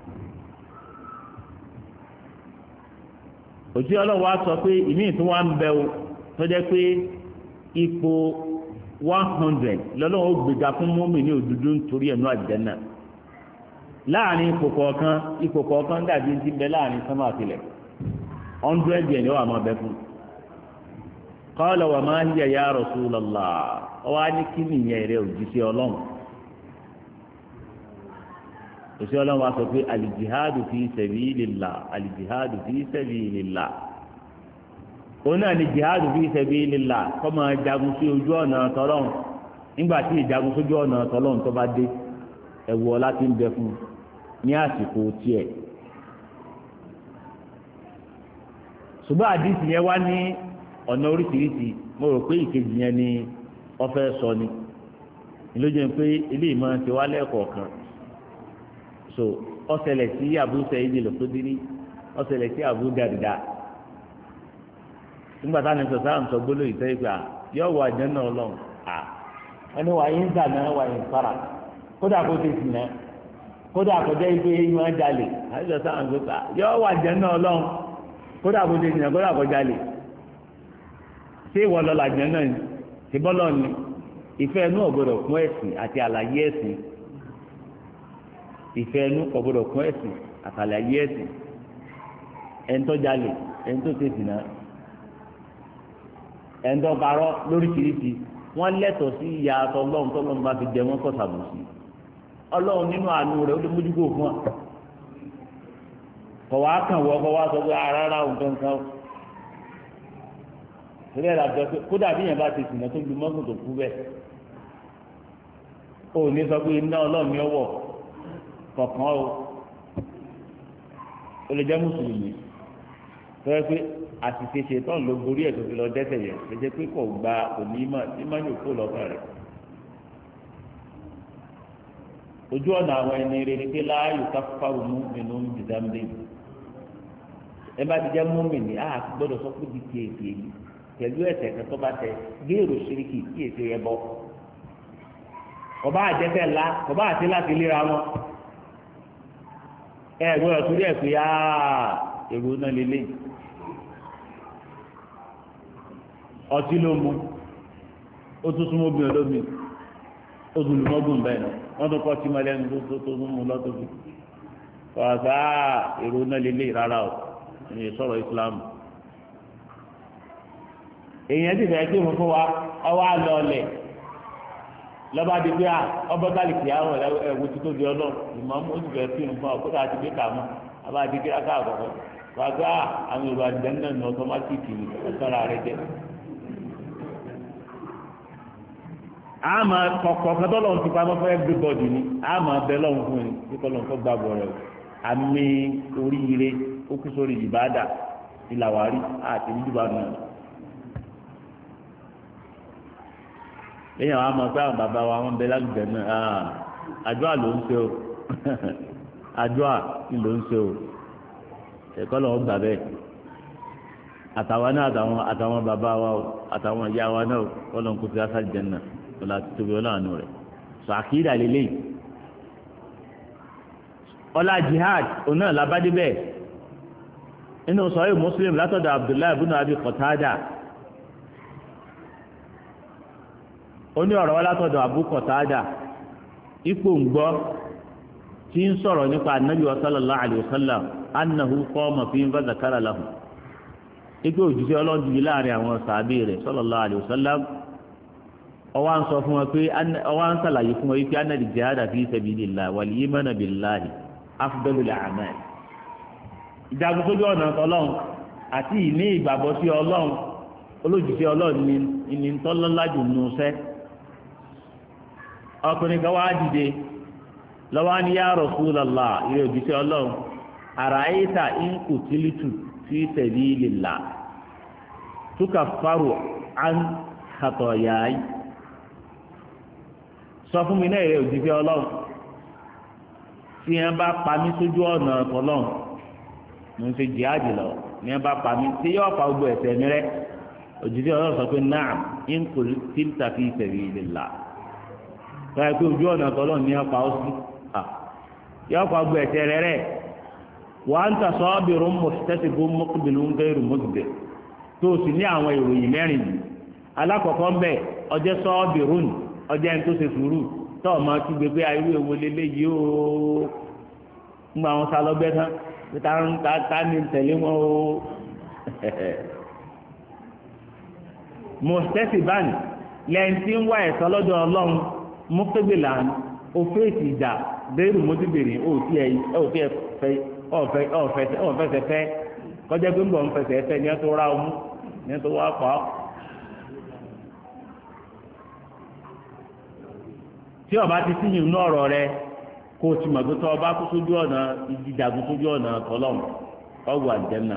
òṣìṣẹ́ ọlọ́run wá sọ pé ìmí tí wọ́n ń bẹ o tó jẹ́ pé ipò one hundred lọ́lọ́run ó gbéga fún mùmínì òdodo nítorí ẹ̀nu àjẹ́nà láàrin ipò kọ̀ọ̀kan ipò kọ̀ọ̀kan dàbí ti bẹ láàrin sánmà àtìlẹ̀ hundred yẹn ni wọ́n àmọ́ bẹ fún. qala wa ma hiya ya Rasulallah ọwọ́ á ní kí nìyẹn rẹ òjíṣẹ́ ọlọ́run òjíṣẹ́ ọlọ́run wa sọ pé al-jihadu fi sabilillah al-jihadu fi sabilillah òun náà ni jihadu fi sabilillah kọ́ máa jagun sí ojú ọ̀nà tọ́lọ́run nígbà tí ìjagun sójú ọ̀nà tọ́lọ́run tó bá dé ẹ̀wù ọlá ti ń bẹ fún un ní àsìkò tiẹ̀ ṣùgbọ́n àdìsí yẹn wá ní ọ̀nà oríṣiríṣi mo rò pé ìkejì yẹn ni wọ́n fẹ́ sọ ni ìlójú pé ilé ìmọ̀ ti wá lẹ́ẹ̀kọ̀ọ̀kan so ó ṣẹlẹ̀ sí Abu Sa'id al-Khudri ó ṣẹlẹ̀ sí Abu Darda nígbà táwọn ẹ̀sọ́ sáà ń sọ gbólóhùn ìtẹ́ ìgbà yóò wọ àjẹ́nà ọlọ́run à wọ́n ní wàá yín zà náà wàá yín fara kódà kó tètè náà kódà kọjá ife ìmọ̀ jalè àìsàn sáà ń gbé yọ wà jẹ́ náà lọ́hùn kódà kó tètè náà kódà kọjá lè ṣé ìwọ lọ́la jẹ́ náà ni ṣé bọ́lọ̀ ni ìfẹ́ inú ọ̀gbọ́dọ̀ kún ẹ̀sìn àti àlàyé ẹ̀sìn ìfẹ́ inú ọ̀gbọ́dọ̀ kún ẹ̀sìn àti àlàyé ẹ̀sìn ẹni tó jalè ẹni tó tètè náà ẹni tó parọ́ lóríṣiríṣi wọ́n lẹ́tọ̀ọ́ sí ìyá àtọ́lọ́run tọ́lọ́run bá fi jẹ wọ́n kọ́ sàbòsí ọlọ́run nínú àánú rẹ̀ ó lè mójúkó fún wa kọ̀ wá kàn wọ́ kọ́ wá sọ pé rárá òun kankan sílẹ̀ làjọ pé kódà bí yẹn bá ti sìnà tó lu mọ́gùn tó kú bẹ́ẹ̀ ó ní sọ pé iná ọlọ́run yọ wọ̀ kọ̀ọ̀kan o ó lè jẹ́ mùsùlùmí tó yẹ pé àṣìṣe ṣetán ló borí ẹ̀ tó fi lọ dẹ́ṣẹ̀ yẹn lè jẹ́ pé kò gba òní ìmọ̀ tí má yóò kó lọ́kàn rẹ̀ ojú ọ̀nà àwọn ẹni rere pé láàyò káfáwò mú inú jìdámbé ẹ bá ti jẹ́ mùmínì á gbọ́dọ̀ sọ pé di kéèké yìí pẹ̀lú ẹ̀ṣẹ̀ kan tó bá tẹ géèrò ṣíríkì kí èsì rẹ bọ́ kọba àjẹsẹ̀ ńlá kọba àti láti léra wọn ẹ gbọ́dọ̀ torí ẹ̀ pé á èrò náà lélẹ̀ ọtí ló mu ó tún súnmọ́ obìnrin lómi ó tún lùmọ́gùn bẹ́ẹ̀ náà wọ́n tún kọ́ tí mo lẹ́nu tó tó mú lọ́tọ́ bí ọ̀sá èrò náà lélẹ̀ rárá o èyí sọ̀rọ̀ Islam èèyàn ti fẹ́ẹ́ gbé fún wa ọwọ́ àlọ́ ọ̀lẹ̀ lọ́ba di pé ọbọ̀ kálíkì àwọn ẹ̀wù tí tó di ọlọ́ ìmọ̀ọ́mú oṣù fẹ́ẹ́ fi nǹkan ọ̀kúta àti gbé kà mọ́ ọba di kí aká àkọ́kọ́ wà á gbé àwọn èrò àdìdẹ́ náà ní ọtọmátìkì ọ̀sọ́ra rẹ jẹ́. àmà kọ̀kọ̀ kẹtọ́ lọ́n ti pamọ́ fún everybody ni àmà bẹ lọ́n fún ni kíkọ́ lọ́n kọ́ gbàgbọ́ rẹ o àmì oríire ó kú sórí ìbáàdà ìlàwárí àti ìdúbà náà. lẹ́yìn àwọn àmọ́ pé àwọn bàbá wa wọ́n bẹ lálùjẹ náà àdúrà ló ń ṣe o àdúrà ló ń ṣe o ẹ̀kọ́ lọ́wọ́ gbà bẹ́ẹ̀ àtàwọn náà àtàwọn àtàwọn bàbá wa o àtàwọn ìyá wa náà kọ́ lọ́n kó ti àṣà jẹ náà ọlá tóbi ọlọ́run rẹ̀ sọ àkídà lélẹ́yìí ọlá jihad òun náà labádé bẹ́ẹ̀ inú Sahih Muslim látọ̀dọ̀ Abdullahi ibn Abi Qatada ó ní ọ̀rọ̀ wá látọ̀dọ̀ Abu Qatada ipò ń gbọ́ tí ń sọ̀rọ̀ nípa Ànábì sallallahu alayhi wa sallam annahu qama fi fa zakara lahu ipò òjijì ọlọ́run dìde láàrin àwọn sàábì rẹ̀ sallallahu alayhi wa sallam ọwọ́ ń sọ fún wọn pé ọwọ́ ń sàlàyé fún wọn wípé anna al-jihada fi sabilillah wal imana billahi afdalul a'mal ìjagun sójú ọ̀nà ọlọ́run àti ìní ìgbàgbọ́ sí ọlọ́run olójúṣe ọlọ́run ní ìní tọ́lọ́lájù nù sẹ́ ọkùnrin kan wá dìde lọ́wọ́ ní ya Rasulullah ìrẹ́ òjúṣe ọlọ́run ara'ayta in qutilitu fi sabilillah tukaffaru an khatayayi sọ fún mi náà ìrẹ́ òjúṣe ọlọ́run tí wọ́n bá pa mí sójú ọ̀nà ọlọ́run mo ń ṣe jihadi lọ ní ẹ bá pa mí tí yóò pa gbogbo ẹ̀ṣẹ̀ mi rẹ́ òjijì ọlọ́run sọ pé naam in qutilta fi sabilillah báyìí pé ojú ọ̀nà tọ́lọ́run ní ọ̀pá ó sí yóò pa gbogbo ẹ̀ṣẹ̀ rẹ rẹ́ wa anta sabirun muhtasibun muqbilun ghayru mudbir tó o sì ní àwọn ìròyìn mẹ́rin yìí alákọ̀ọ́kọ́ ń bẹ̀ ọjẹ́ sabirun ọjẹ́ ẹni tó ṣe sùúrù tó ọmọ tún gbé pé ayé wo lélẹ́yìí ó ń gba àwọn sálọ́gbẹ́ tán ta ta ni tẹ̀lé wọn o mọ̀tẹ́sìbán lẹ́yìn tí ń wá ẹ̀sọ́ lọ́dọ̀ ọlọ́run mọ́tẹ́gbèlà òféèsì ìjà bẹ́ẹ̀rù mọ́tẹ́bìnrin òtí ẹ̀ òtí ẹ̀ fẹ́ ọ̀fẹ́ ọ̀fẹ́sẹ̀ fẹ́ kọjá pé ń bọ̀ ń fẹsẹ̀ fẹ́ ní ẹ̀ tó rà ọmú ní ẹ̀ tó wá pa ọ́. tí ọba ti síyìn inú ọ̀rọ̀ rẹ kó o ti mọ̀ pé tó ọba kó sójú ọ̀nà ìdíjàgún sójú ọ̀nà tọ́lọ́m ọ̀wọ̀ àjẹ́nà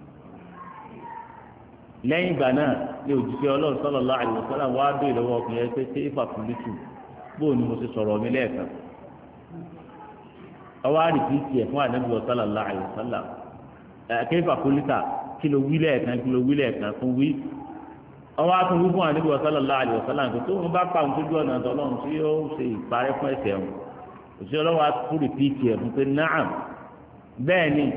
lẹ́yìn ìgbà náà ní òjíṣẹ́ ọlọ́run sallallahu alaihi wasallam wá dé ìlọ́wọ́ ọkùnrin ẹ pé ṣé ìfàkùnlítù bóò ni mo ti sọ̀rọ̀ mi lẹ́ẹ̀kan ọwọ́ àrìkìtì ẹ̀ fún ànábì sallallahu alaihi wasallam ẹ̀kẹ́ ìfàkùnlítà kí ló wí lẹ́ẹ̀kan kí ló wí lẹ́ẹ̀kan fún wí ọwọ́ àtúnwí fún ànábì sallallahu alaihi wasallam tó ń bá pa òun sójú ọ̀nà tọ́lọ́run tí yóò ṣe ìparẹ́ fún ẹ̀ṣẹ̀ wọn òṣìṣẹ́ ọlọ́wọ́ àtúrì pìtì ẹ̀ fún pé náà bẹ́ẹ̀ ni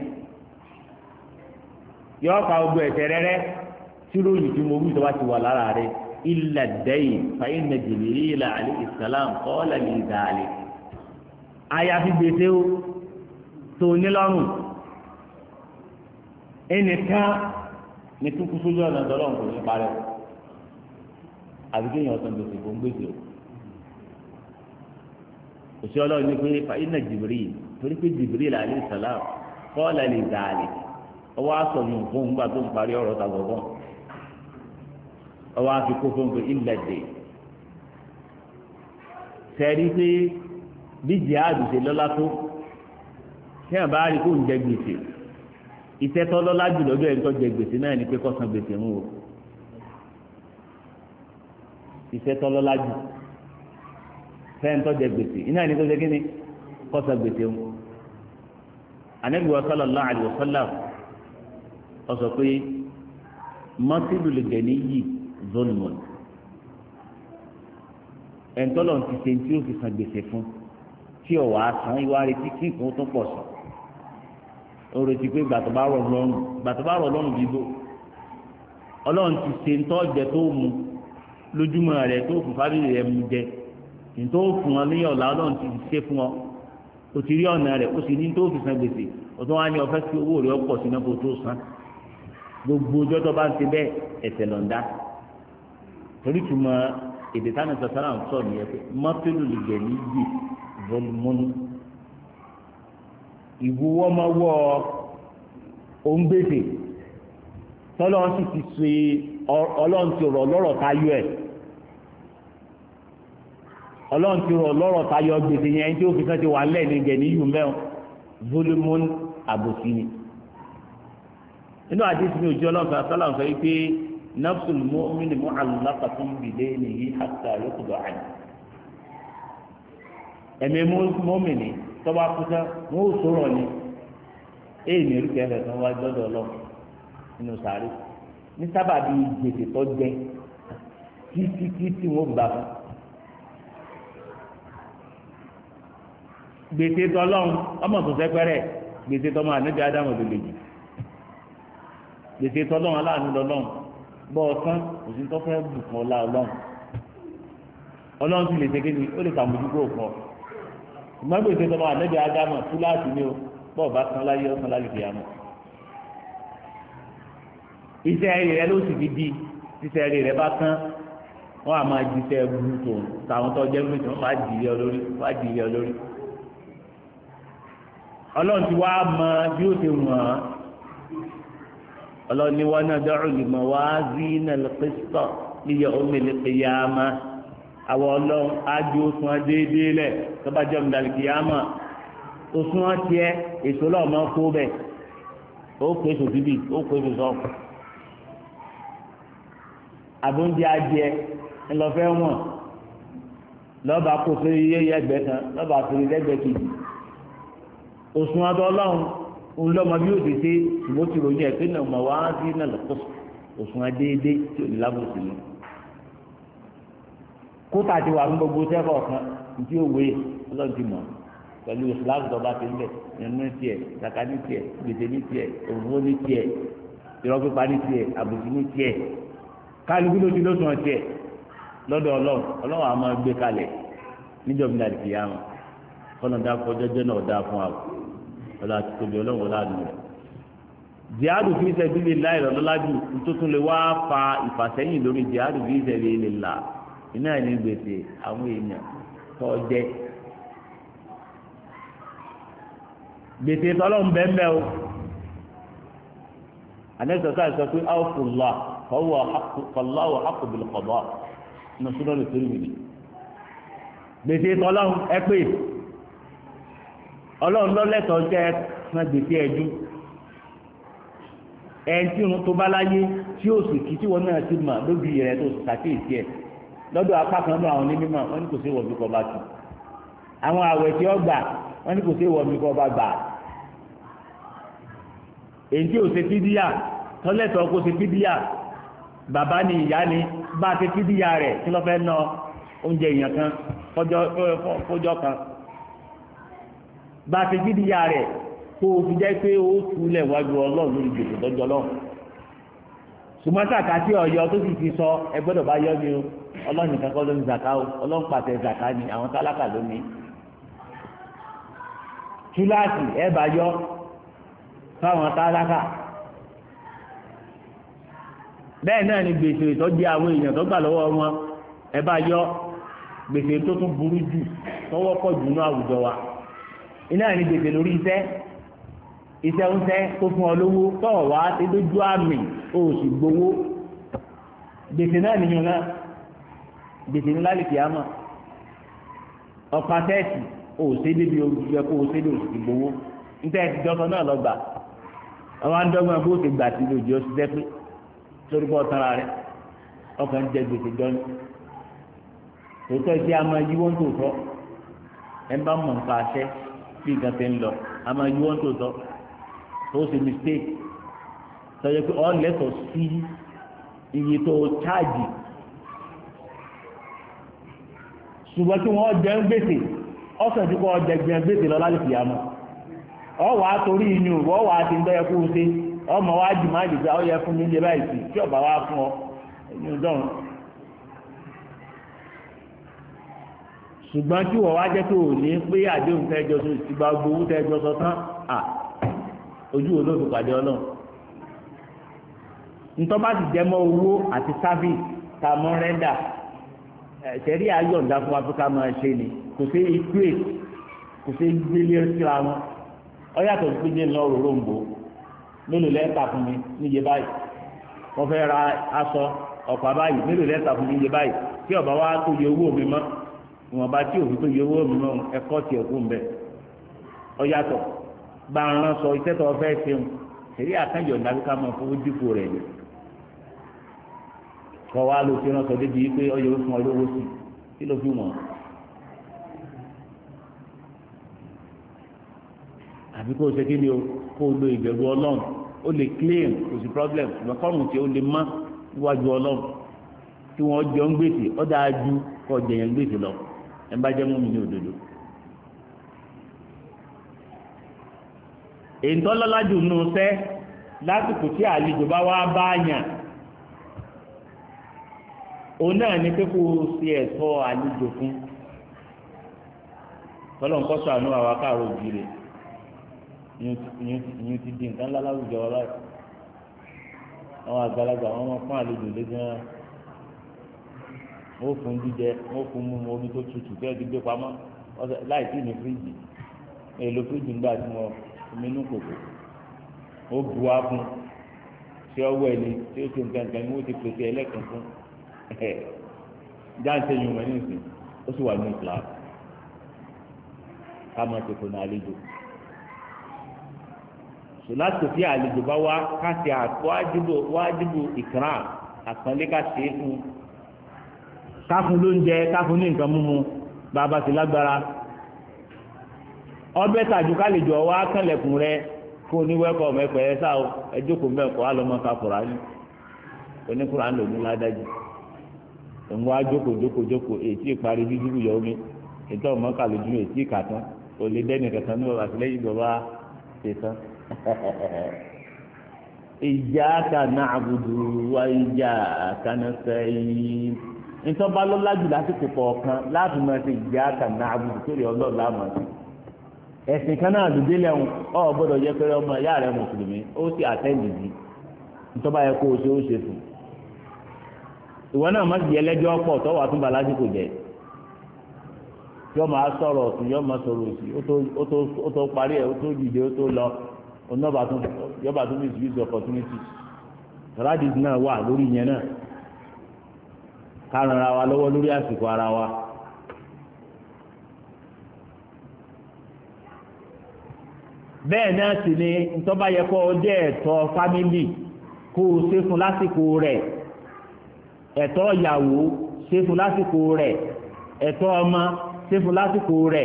yọ ọ́ pa gbogbo ẹ̀ṣẹ̀ rẹ́rẹ́ tí lóyún tí mo wí tó bá ti wà lára rẹ̀ illa ad-dayn fa inna Jibril alayhi salam qala li dhalik. àyàfi gbèsè o tó nílọ́rùn ẹnìkan ní túkú sójú ọ̀nà tọ́lọ́run kò ní parẹ́ àbí kéèyàn ọ̀sán gbèsè kò ń gbèsè o. òṣìṣẹ́ ọlọ́run ní pé fa inna Jibril torí pé Jibril alayhi salam qala li dhalik ọwọ́ àsọ̀yún fún un gbà tó ń parí ọ̀rọ̀ tàgbọ̀gbọ̀n ọwọ́ àfikún fún un pé ilẹ̀ dè sẹ́rí pé bí jihadu ṣe lọ́lá tó tí wọ́n bá rí kó ń jẹ gbèsè iṣẹ́ tó lọ́lá jù lọ́dọ̀ ẹ̀ ń tọ́ jẹ gbèsè náà ni pé kó san gbèsè ń wò iṣẹ́ tó lọ́lá jù fẹ́ ń tọ́ jẹ gbèsè iná ní tó ṣe kí ni kó san gbèsè ń wò Ànábì sallallahu alaihi wasallam ó sọ pé mọ́tìlù lè gẹ̀ níyì zolmon ẹ̀ńtọ́lọ̀ ti ṣe tí ó fi san gbèsè fún tí ọ̀ wá san ìwà retí kí nǹkan tó pọ̀ sí ó retí pé gbàtọ́ bá rọ̀ lọ́rùn gbàtọ́ bá rọ̀ lọ́rùn bíbó ọlọ́run ti ṣe ń tọ́jẹ tó mu lójúmọ́ rẹ̀ tó fún fábílì rẹ̀ mu jẹ ní tó fún ọ ní ọ̀la ọlọ́run ti ṣe fún ọ o ti rí ọ̀nà rẹ̀ o sì ní tó fi san gbèsè o tó wá ní ọ̀fẹ́ sí owó rẹ̀ ọ̀pọ̀ sí náà kó tó san gbogbo ọjọ́ tó bá ń ṣe bẹ́ẹ̀ ẹ̀ṣẹ̀ ló ń dá torí tuma èdè táwọn ẹ̀sọ́ sára ń sọ nìyẹn pé mọ́tòlù lè gẹ̀ ní yìí volumọ́nù ìwúwọ́ máa wọ́ òǹgbèsè tọ́lọ́ sì ti ṣe ọlọ́run ti rọ̀ lọ́rọ̀ tayọ ẹ̀ ọlọ́run ti rọ̀ lọ́rọ̀ tayọ gbèsè yẹn tí ó fi kán ti wà lẹ́ẹ̀ ní gẹ̀ ní yìí mẹ́wọ̀n volumọ́nù àbòsí ni inú àdéhùn ní ojú ọlọ́run fún asálàm sọ wípé nafsul mu'min mu'allaqatun bidaynihi hatta yuqda anhu ẹ̀mí mọ́mìnì tọ́ba kúta wọ́n ò sọ̀rọ̀ ni èyí ní erùkẹ́ rẹ̀ tó wá gbọ́dọ̀ lọ nínú sàárè ní sábàbí gbèsè tó jẹ títí títí wọ́n gbà fún gbèsè tọ́lọ́run ọmọ tó sẹ́pẹ́rẹ́ gbèsè tọ́mọ àníbi ádámù tó lè jù gbèsè tọ́lọ́run aláàánú lọ́lọ́run bọ́ ọ̀sán òsì tó fẹ́ bùkún ọlá ọlọ́run ọlọ́run sì lè ṣe kéde ó lè sàmójúkó fọ́ ṣùgbọ́n gbèsè tọ́lọ́run àlẹ́bí ádámọ̀ túláàsì ni ó bọ́ ọba kan láyé ọ̀sán lálẹ́ fìyàmọ̀ iṣẹ́ rẹ̀ ló sì fi di iṣẹ́ rẹ̀ bá tán wọ́n á máa jíṣẹ́ burú tó táwọn tó jẹ́ méjì wọ́n máa dì í olórí wọ́n á dì í olórí ọlọ́run ti wá mọ bí ó ti wọ̀n ọlọ́run ni wọ́n náà dọ́rọ̀ lè mọ̀ wá sí nàlẹ́pẹ́sítọ̀ níyẹ omi lè pe ya ma àwọn ọlọ́run ájú òsùn déédéé lẹ̀ tó bá jẹ́ ọ̀mùdàlẹ̀ kìyàmà òsùn tiẹ̀ èso lọ́ọ̀ máa kó bẹ̀ ó pè é sòbíbì ó pè é sòsọ́ àbóúnjẹ adìẹ ńlọfẹ́ wọn lọ́ba kó sórí yẹ́yẹ́ ẹgbẹ́ kan lọ́ba sórí lẹ́gbẹ́ kejì òsùn adọ́ ọlọ́run ńlọ́mọ bí yóò tètè ṣùgbọ́n tí ròyìn ẹ̀ pé náà mọ̀ wá sí náà lọ́kọ̀ òsùn adéédé tí ò ní lábòsí ni kóta ti wà fún gbogbo sẹ́fọ̀ kan tí ó wé ọlọ́run ti mọ̀ pẹ̀lú ìsìláàmù tó bá ti ń bẹ̀ nínú tiẹ̀ kàkà ní tiẹ̀ gbèsè ní tiẹ̀ òwò ní tiẹ̀ irọ́ pípa ní tiẹ̀ àbòsí ní tiẹ̀ kálukú ló ti lóṣù ọtí ẹ lọ́dọ̀ Ọlọ́run Ọlọ́run àmọ́ gbé kalẹ̀ níjọba ìlànà ìyáàmù kọlọ dá kọjọjọ náà dá fún àwọn Ọlọ́run àti tóbi Ọlọ́run ọlànà rẹ jihadu fi sabilillah ìrọlọlájú tuntun lè wá fa ìfàsẹ́yìn lórí jihadu fi sabilillah iná ní gbèsè àwọn èèyàn tó jẹ gbèsè tọlọ́run bẹ́ẹ̀ mẹ́ o anẹ́sọ̀ká sọ pé áwòfùlá فهو حق فالله حق بالقضاء نصر الترمذي gbèsè tọ́lọ́run ẹ pé ọlọ́run lọ́lẹ́tọ̀ọ́ jẹ́ fún gbèsè ẹjú ẹni tí irun tó bá láyé tí ó sì kí tí wọn náà ti mà lóbi rẹ tó sì ṣàkíyèsí ẹ lọ́dọ̀ apá kan náà àwọn onímọ̀ wọn ní kò sí wọ̀ bí kò bá tù àwọn àwẹ̀ tí ó gbà wọn ní kò sí wọ̀ bí kò bá gbà èyí tí ò ṣe fídíà tọ́lẹ́tọ̀ọ́ kó ṣe fídíà bàbá ni ìyá ni bá a ti fi díya rẹ̀ kí ló fẹ́ ná oúnjẹ èèyàn kan fọjọ́ kan bá a ti fi díya rẹ̀ kó o fi jẹ́ pé ó túlẹ̀ wájú ọlọ́run lórí gbèsè lọ́jọ́ lọ́wọ́ ṣùgbọ́n kàkà tí ọ̀yọ́ tó sì fi sọ ẹ gbọ́dọ̀ bá yọ ni o ọlọ́run nìkan kọ́ ló ní zaka o ọlọ́run pàṣẹ zaka ni àwọn tálákà ló ní túláàsì ẹ bá yọ fáwọn tálákà bẹ́ẹ̀ náà ni gbèsè ìtọ́jú àwọn èèyàn tó gbà lọ́wọ́ wọn ẹ bá yọ gbèsè tó tún burú jù tọwọ́ pọ̀ jù ní àwùjọ wa iná ni gbèsè lórí iṣẹ́ iṣẹ́ oúnjẹ tó fún ọ lówó tọ́wọ́ wá ti dójú àmì o sì gbowó gbèsè náà nìyẹn náà gbèsè ní lálẹ́ kìámà ọ̀pá tẹ́ẹ̀sì o ò ṣe débi oúnjẹ kó o ṣe dé o sì gbowó níta ẹ̀ ti dọ́sọ náà lọ gbà àwọn àdọ́gbọ̀n bó ti gbà sí lòdì ó ti dẹ́ pé torí bọ́ tara rẹ̀ ọkàn jẹ gbèsè jọ́ni tòótọ́ ìṣe a máa yíwọ́ tòótọ́ ẹ bá mọ̀ nǹkan àṣẹ bí nǹkan ti ń lọ a máa yíwọ́ tòótọ́ tó ṣe mistake tọ́jú pé ọ́ lẹ́tọ̀ọ́ sí iye tó cháàjì ṣùgbọ́n tí wọ́n jẹ́ ń gbèsè ọ̀sán tí kò jẹ gbèsè lọ láti fìyà mọ́ ọ wàá torí inú ọ wàá ti ń dọ́yẹ kó o ṣe ọmọ wa jù máa dìgbà ó yẹ fún mi ní ilé báyìí sí tí ọba wa fún ọ ẹni ọdọrùn ṣùgbọ́n tí wọ́n wá jẹ́ pé ò ní pé àdéhùn tẹ́jọ́ tó ti gba gbowó tẹ́jọ́ sọ tán à ojú wo ló fi pàdé ọlọ́run ntọ́ bá ti jẹ́ mọ́ owó àti sáfì tá a mọ́ rẹ́ńdà ṣẹ̀rí ayọ̀ǹda fún Áfíríkà máa ṣe ni kò sí ìpè kò sí gbélé síra wọn ọ yàtọ̀ sí pé jẹ́ ńlọ òróró ń bò ó mélòó lẹ́ẹ̀ta fún mi níye báyìí wọ́n fẹ́ ra aṣọ ọ̀pá báyìí mélòó lẹ́ẹ̀ta fún mi níye báyìí tí ọba wa tó yẹ owó mi mọ́ ìwọ̀nba tí òfin tó yẹ owó mi mọ́ ẹ̀kọ́ tiẹ̀ kú mbẹ́ ọ̀yàtọ̀ bá ń rán sọ iṣẹ́ tó fẹ́ ṣeun èyí àkànjọ ìdájọ́ ká máa fowó dípò rẹ̀ ni kọ́ wa ló fi rán sọ débi pé ọyọ fún ọ lówó sí kí ló fi wọ̀n àbí kó o ṣe kí ni o kó o lo ìbẹ̀rù ọlọ́run ó lè claim kò sí problem ṣùgbọ́n kọ́rùn tí ó lè má níwájú ọlọ́run tí wọ́n jọ ń gbèsè ó dáa ju kọ́ jẹ̀yàn ń gbèsè lọ ẹ̀ ń bá jẹ́ mú mi ní òdodo. èyí tó lọ́lá jù nù sẹ́ lásìkò tí àlejò bá wá bá yàn òun náà ní pé kó o ṣe ẹ̀tọ́ àlejò fún kọ́lọ́n kọ́ sànú àwọn akáàrọ̀ òjìrè ìyẹn ti di nǹkan láláwùjọ ọlá àwọn àgbàlagbà wọn máa fún àlejò lé gan wọn fún jíjẹ wọn fún mímu omi tó tutù kí ẹ ti gbé pamọ́ láì tí ní fíríjì èlò fíríjì ńgbà tí wọn omi inú kòkò ó bu wá fún tí ọwọ́ ẹni tí ó ṣe nǹkan kan ní wọ́n ti pèsè ẹlẹ́kùn fún jáǹtẹ̀ yìí wọn ní ìsìn ó sì wà ní ìsìlámù ká máa tètè ní àlejò sọláṣọ tí àlejò bá wá ká ṣe àwájúbò wájúbò ìkàrà àpọ́nlé ká ṣe é fún ká fún lóúnjẹ ká fún ní nǹkan mímu bàbá ti lágbára ọbẹ̀ tàjú kálejò wá kànlẹ̀kùn rẹ kó o ní wẹ́kọ̀ mẹ́pẹ́ ẹ sáà ẹjókòó mẹ́kọ̀ọ́ àlọ́mọ ká fura ní oníkùrà ń lò ní ládájú òun wá jókòó jókòó jókòó èyí ìparí bíbí yọ omi ètò ọmọ kàlójú èyí ìkàtán kò lè dẹ́nu kẹta ní bàbá àtìlẹ́yìn bàbá ṣetán. Iyyaka na'budu wa iyyaka nasta'in ntọ́ba lọ́la jù lásìkò kọ̀ọ̀kan láti máa ṣe iyyaka na'budu sórí ọlọ́ọ̀ láàmú ẹ̀sìn kan náà lùdí lẹ́hùn ọ̀ gbọ́dọ̀ yẹ pé ọmọ ìyá rẹ̀ mùsùlùmí ó sì àtẹ́ǹdì sí ntọ́ba yẹ kó o ṣe ó ṣe fún ìwọ náà má di ẹlẹ́jọ́ pọ̀ tọ́wọ́ àtúbà lásìkò jẹ́ yọ máa sọ̀rọ̀ ọ̀tún yọ máa sọ̀rọ̀ òsì ó tó parí ẹ̀ ó tó dìde ó tó lọ ọ̀nàbà tó yọba tó miss use opportunity radis náà wà lórí yẹn náà ká ran ara wa lọ́wọ́ lórí àsìkò ara wa. bẹ́ẹ̀ náà sì ni ntọ́ba yẹ kó o jẹ́ ẹ̀tọ́ fámìlì kó o ṣe fún lásìkò rẹ̀ ẹ̀tọ́ ìyàwó ṣe fún lásìkò rẹ̀ ẹ̀tọ́ ọmọ ṣe fún lásìkò rẹ̀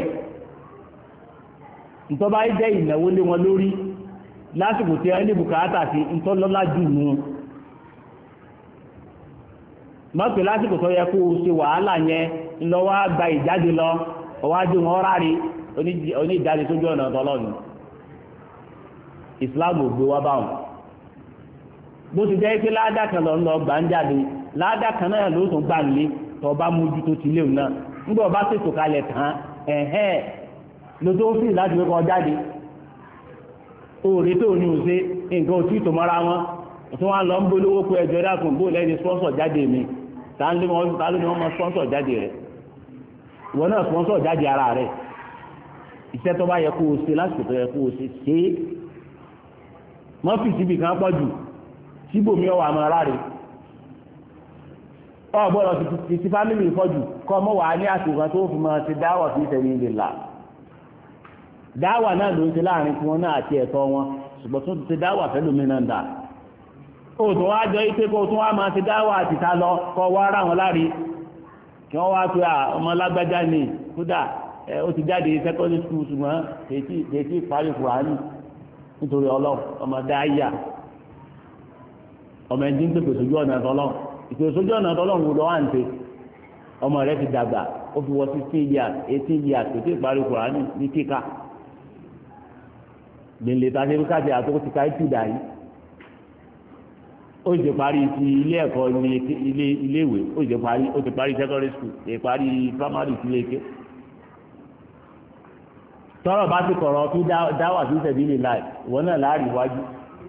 ntọ́ba yìí jẹ́ ìnáwó lé wọn lórí lásìkò tí ẹni bùkátà sí ntọ́lọ́lá jù nù mọ́pẹ́ lásìkò tó yẹ kó o ṣe wàhálà yẹn ńlọ́wọ́ gba ìjáde lọ ọwọ́ adé wọn rárí oní ìjáde sójú ọ̀nà ọ̀tọ́lọ́nù ìsìláàmù ò gbé wá báwọn bó ti jẹ́ pé ládà kan lọ ń lọ gbà ń jáde ládà kan náà ló tún gbà ń lé tó bá mójú tó ti léwu náà nígbà wọ́n bá ṣètò kalẹ̀ tán ẹ̀hẹ́n ló tó fi láti wé kọ́ jáde òòrè tó ní òṣè nǹkan òtí tó mọ́ra wọn tí wọ́n lọ ń bolówó pé ẹjọ́ dákun bó lẹ́ni sponsor jáde mi ta ló ní wọ́n mọ sponsor jáde rẹ̀ ìwọ náà sponsor jáde ara rẹ̀ iṣẹ́ tó bá yẹ kó o ṣe lásìkò tó yẹ kó o ṣe ṣe é mọ́ fi síbi kan pọ̀ jù síbòmí ọwọ́ àmọ́ ara rẹ̀ ọ gbọ́dọ̀ ti ti fámìlì ìfọ́jù kọ́ mọ́ wàá ní àsìkò kan tó fi máa ti dáwọ̀ sí sabilillah dáwà náà ló ń ṣe láàrin tí wọn náà àti ẹ̀tọ́ wọn ṣùgbọ́n tó ti dáwà fẹ́lómi náà dà ó tún wá jọ ipé kó tún wá máa ti dáwà àti ta lọ kọ́ wá rà wọn láre kí wọ́n wá pé ọmọ lágbájá ni kódà ó ti jáde secondary school ṣùgbọ́n kèétí parí kùránì nítorí ọlọ́run ọmọ dáyà ọmọ ẹni tí ń pèpè sójú ọ̀nà tọ́lọ́run ìpèsè sójú ọ̀nà tọ́lọ́run ló wà ń ṣe ọmọ rẹ ti dàgbà ó fi wọ sixteen years eighteen years kèétí parí kùránì ní kíkà gbèlè tàbí káàdì àtúkò ti ká ìtìdá yìí ó ti parí ti ilé ẹ̀kọ́ ilé ìwé ó ti parí ó ti parí secondary school ó ti parí primary ti ilé ike tọrọ bá ti kọ̀rọ̀ tó dáwà sí sẹ̀bílì láì ìwọ náà láàrin iwájú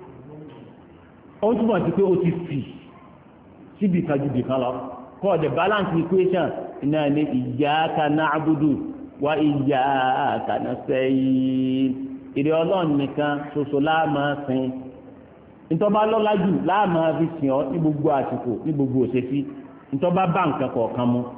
ó túmọ̀ sí pé ó ti fì síbi kan ju bìkan lọ kọ́ the balance equation náà ní iyyaka na'budu wa iyyaka nasta'in ìrẹ́ ọlọ́run nìkan ṣoṣo láàmà sìn ntọ́ba lọ́lá jù láàmà fi sìn ọ́ ní gbogbo àsìkò ní gbogbo òṣèṣì ntọ́ba bá nǹkan kọ̀ọ̀kan mu.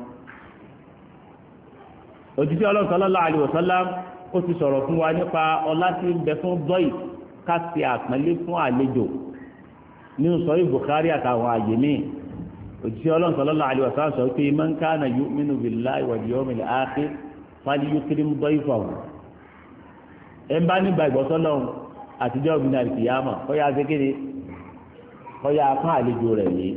òjijì ọlọ́run sallallahu alaihi wasallam ó ti sọ̀rọ̀ fún wa nípa ọlá tí ń bẹ fún dọ́ì ká ṣe àpọ́nlé fún àlejò nínú sọ́yìn Bukhari àtàwọn àyè míì òjijì ọlọ́run sallallahu alaihi wasallam sọ pé man kana yu'minu billahi wal yawmil akhir falyukrim dayfahu ẹ̀ ń bá nígbà ìgbọ́sọ́lọ́hún àtijọ́ òbí náà kìyàmọ̀ kọ́yà sékéde kọ́yà fún àlejò rẹ̀ yìí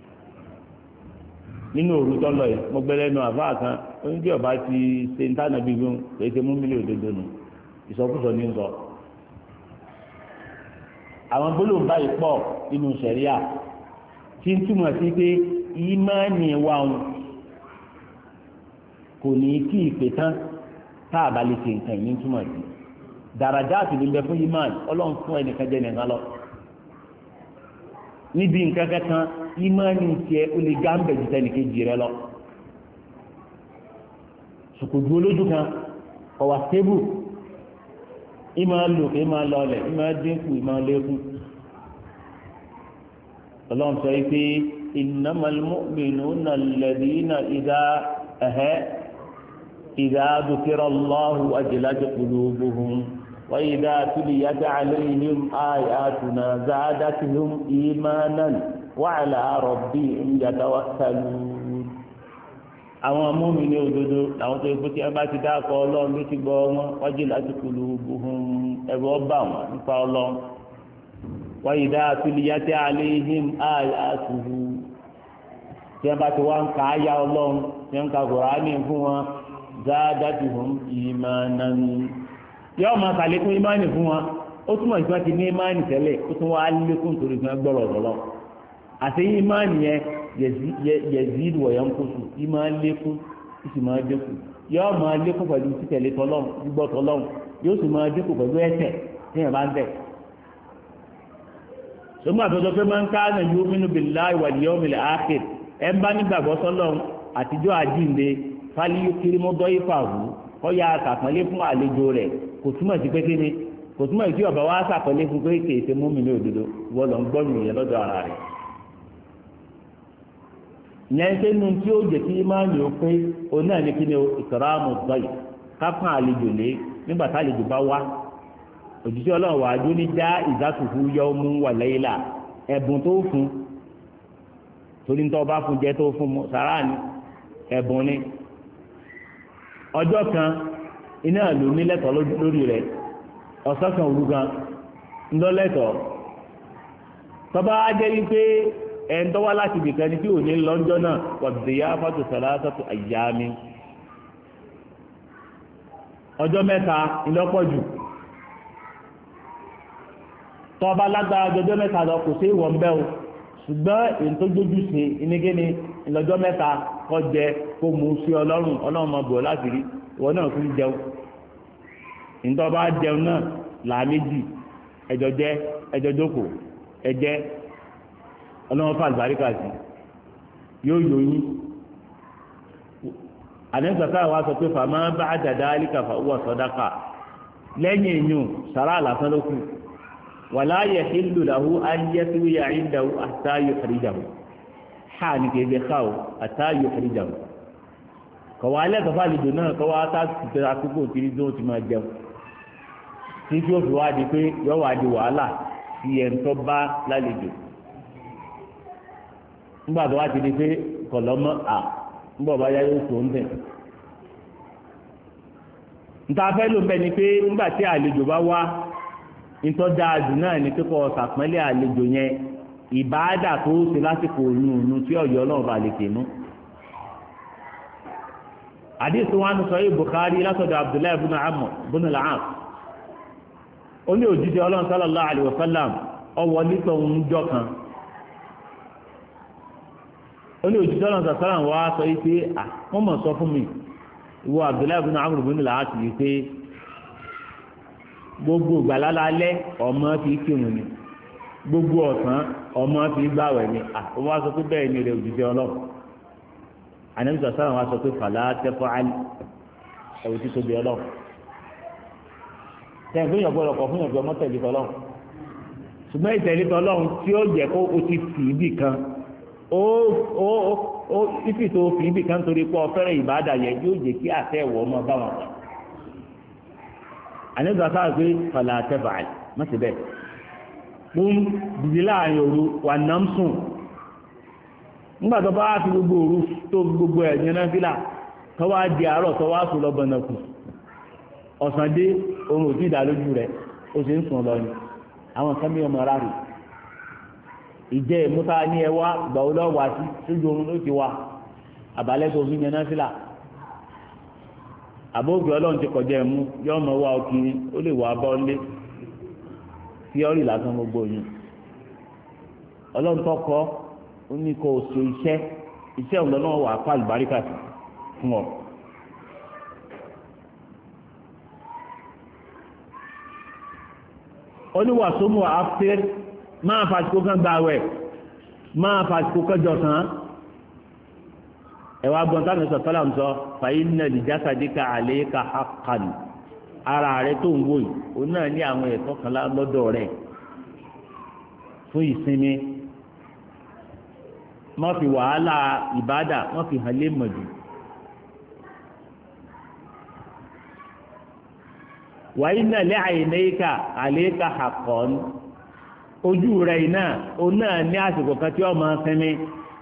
nínú òru tọ́lọ̀ yìí mo gbẹ́lẹ́ nu àfáà kan onídìí ọba ti ṣe ń tànà bíi fún kò ṣe mú mílíọ̀nù òdodo nù ìsọkúsọ ní sọ àwọn gbólóhùn báyìí pọ̀ nínú ṣẹ̀ríà tí ń túmọ̀ sí pé ìmánì wa kò ní kí ìpè tán tá a bá lè ṣe nǹkan yìí ń túmọ̀ sí dàrájà àti níbẹ̀ fún ìmánì ọlọ́run fún ẹnìkan jẹ́ nìkan lọ níbi nǹkan kankan ìmánì tiẹ̀ ó lè gá ń bẹ̀ jù tẹnìkejì rẹ lọ sùkùdù olójú kan ọ̀wà stable ìmọ̀ lòkè ìmọ̀ lọlẹ̀ ìmọ̀ dínkù ìmọ̀ lékún ọlọ́run sọ yìí pé innamal mu'minuna alladhina idha ẹ̀hẹ́ idha dhukira Allahu wajilat qulubuhum wa idha tuliyat alayhim ayatuna zadatuhum imanan wa ala rabbihim yatawakkalun. àwọn mùmínì òdodo làwọn tó ikú tí wọn bá ti dákọ ọlọ́run ló ti gbọ́ wọn wajilat qulubuhum ẹ̀rù ọba wọn nípa ọlọ́run wa idha tuliyat alayhim ayatuhu tí wọn bá ti wá ń ka ayá ọlọ́run tí wọn ń ka Kùránì fún wọn zadatuhum imanan yóò máa kàlékún ìmánì fún wọn ó túmọ̀ sí wọn ti ní ìmánì tẹ́lẹ̀ ó tún wá lékún torí fún ẹgbọ́rọ̀ ọ̀rọ̀ àti ìmánì yẹn yẹzid wọ̀nyẹn ń kóso ìmánì lékún ó sì máa dínkù yóò máa lékún pẹ̀lú títẹ̀lé tọ́lọ́run gbígbọ́ tọ́lọ́run yóò sì máa dínkù pẹ̀lú ẹ̀ṣẹ̀ tí yẹn bá ń bẹ̀. sọgbọn àtọjọ pé máa ń ká náà yu'minu billahi wal yawmil akhir ẹ ń bá nígbàgbọ́ sọ́lọ́run àtijọ́ àjíǹde falyukrim dayfahu kọ́ ya sàpọ́nlé fún àlejò rẹ̀ kò túmọ̀ sí pé kíni kò túmọ̀ sí ọ̀bà wa sàpọ́nlé fún pé kì í ṣe mùmínì òdodo wọ́n lọ ń gbọ́ nìyẹn lọ́dọ̀ ara rẹ̀. ìyẹn ṣe nu tí ó jẹ́ kí ìmáàlì ó pé òun náà ní kíni ikramu dayf kápán àlejò lé nígbà tá àlejò bá wá òjijì ọlọ́run wà á jó ní já ìzátùfù yawmun wa layla ẹ̀bùn tó fún torí nítorí ọba fún jẹ́ tó fún sàrà ní ẹ̀bùn ni ọjọ́ kan iná ló ní lẹ́tọ̀ọ́ lórí rẹ̀ ọ̀sán kan òru gan ńlọ́lẹ́tọ̀ọ́ tọ́ba á jẹ́ wípé ẹ̀ ń tọ́wá láti ibìkan ní tí ò ní lọ́jọ́ náà wàbìdìyà fatu salasatu ayyami ọjọ́ mẹ́ta ńlọ́pọ̀ jù tọ́ba lágbára ọjọ́ mẹ́ta lọ kò sí ìwọ̀n bẹ́ẹ̀ o ṣùgbọ́n èyí tó gbójú sí inigéni ìlọ́jọ́ mẹ́ta kọ́ jẹ kó mú sí ọlọ́run ọlọ́run máa bọ̀ láti rí ìwọ náà tún jẹun ìtọ́ bá jẹun náà làá méjì ẹjọ jẹ ẹjọ jókòó ẹjẹ ọlọ́run fà àlùbáríkà sí yóò yọyín àdéhùnsọ̀tà wa sọ pé fàmà bá àjàdá alíkàfà owó sàdákà lẹ́yìn ìyún sàrà àlàfẹ́ ló kù wàlá yahillu lahu an yatwiya indahu hatta yukhrijahu ha ni kebe khaw hatta yukhrijahu ko wale ko fa lido náà ko wa ta ti àkókò ti ri do ti máa jẹun tí tí ó fi wá di pé yó wá di wàhálà tí en tó bá lálejò ngba tó wá ti di pé kolomo a ngbo bá ya yo so nbe nta fẹ́ ló ńbẹ ni pé ngba tí àlejò bá wá ntọ́ dáadù náà ní kíkọ́ sàpẹ́lẹ̀ àlejò yẹn ìbáàdà tó ṣe lásìkò ònùnù tí ọ̀yọ́ náà bá lè kémú. àdéhùn wọn sọ yìí Bukhari látọ̀dọ̀ Abdullahi ibn Amr ibn al-As ó ní òjijì ọlọ́run sallallahu alaihi wasallam ọwọ́ nítọ̀ ń jọ kan ó ní òjijì ọlọ́run sallallahu alaihi wasallam wá sọ yìí pé à wọ́n mọ̀ sọ fún mi ìwọ Abdullahi ibn Amr ibn al-As yìí pé gbogbo gbàlálà alẹ́ ọmọ fi kírun ni gbogbo ọ̀sán ọmọ fi gbàwẹ̀ ni àwọn wa sọ pé bẹ́ẹ̀ ni rẹ̀ òjijì ọlọ́run ànábìsọ sáwọn wa sọ pé fàlà tẹ́fọ́ alẹ́ ẹ̀wù tí tóbi ọlọ́run tẹ̀ fún yàn gbọ́dọ̀ kọ̀ fún yàn gbọ́dọ̀ mọ́ tẹ̀lé tọ́lọ́run ṣùgbọ́n ìtẹ̀lé tọ́lọ́run tí ó jẹ́ kó o ti fi ibì kan ó ó ó títí tó fi ibì kan torí pé ọ̀fẹ́rẹ́ ìbáàdà yẹn yóò jẹ́ kí àtẹ ẹ̀wọ̀ ọmọ bá wọn ànígbà sáà pé fàlà àtẹ́bàá mọ́sí bẹ́ẹ̀ fún dìde láàrin òru wà náà sùn nígbàtọ́ bá fi gbogbo òru tó gbogbo ẹ̀yẹn náà fílà tó wá di àárọ̀ tó wá sùn lọ́bọ̀nà kù ọ̀sán dé oorun ò tí ì dá lójú rẹ̀ ó sì ń sùn lọ ni àwọn kan bí ọmọ ara rè ìjẹ́ ìmúta ní ẹwà gbàwó lọ́wọ́ wá sí sójú oorun ló ti wá àbálẹ́ tó fi yẹn náà fílà àbóògbé ọlọ́run ti kọjá ẹ̀mú yọ ọmọ wa òkìrin ó lè wà bọ́ lé tíọ́rì lásán gbogbo yìí ọlọ́run tó kọ́ ó ní kó o ṣe iṣẹ́ iṣẹ́ òun lọ́nà wà fún àlùbáríkà fún ọ. oníwàsómù after máa fàṣikó kan gbààwẹ̀ máa fàṣikó kan jọ̀sán ẹ̀wà gbọ̀ntàn ní sọ̀tọ́là ń sọ fàyínà lìjásàdíkà àléékà haqqan ara rẹ̀ tó ń wò yìí òun náà ní àwọn ẹ̀tọ́ kan lọ́dọ̀ rẹ̀ fún ìsinmi má fi wàhálà ìbádà má fi hàn lé mọ̀jù. wàyí náà lé àyìnlẹ́yìká àléékà haqqan ojú rẹ̀ iná òun náà ní àsìkò kan tí wọ́n máa sinmi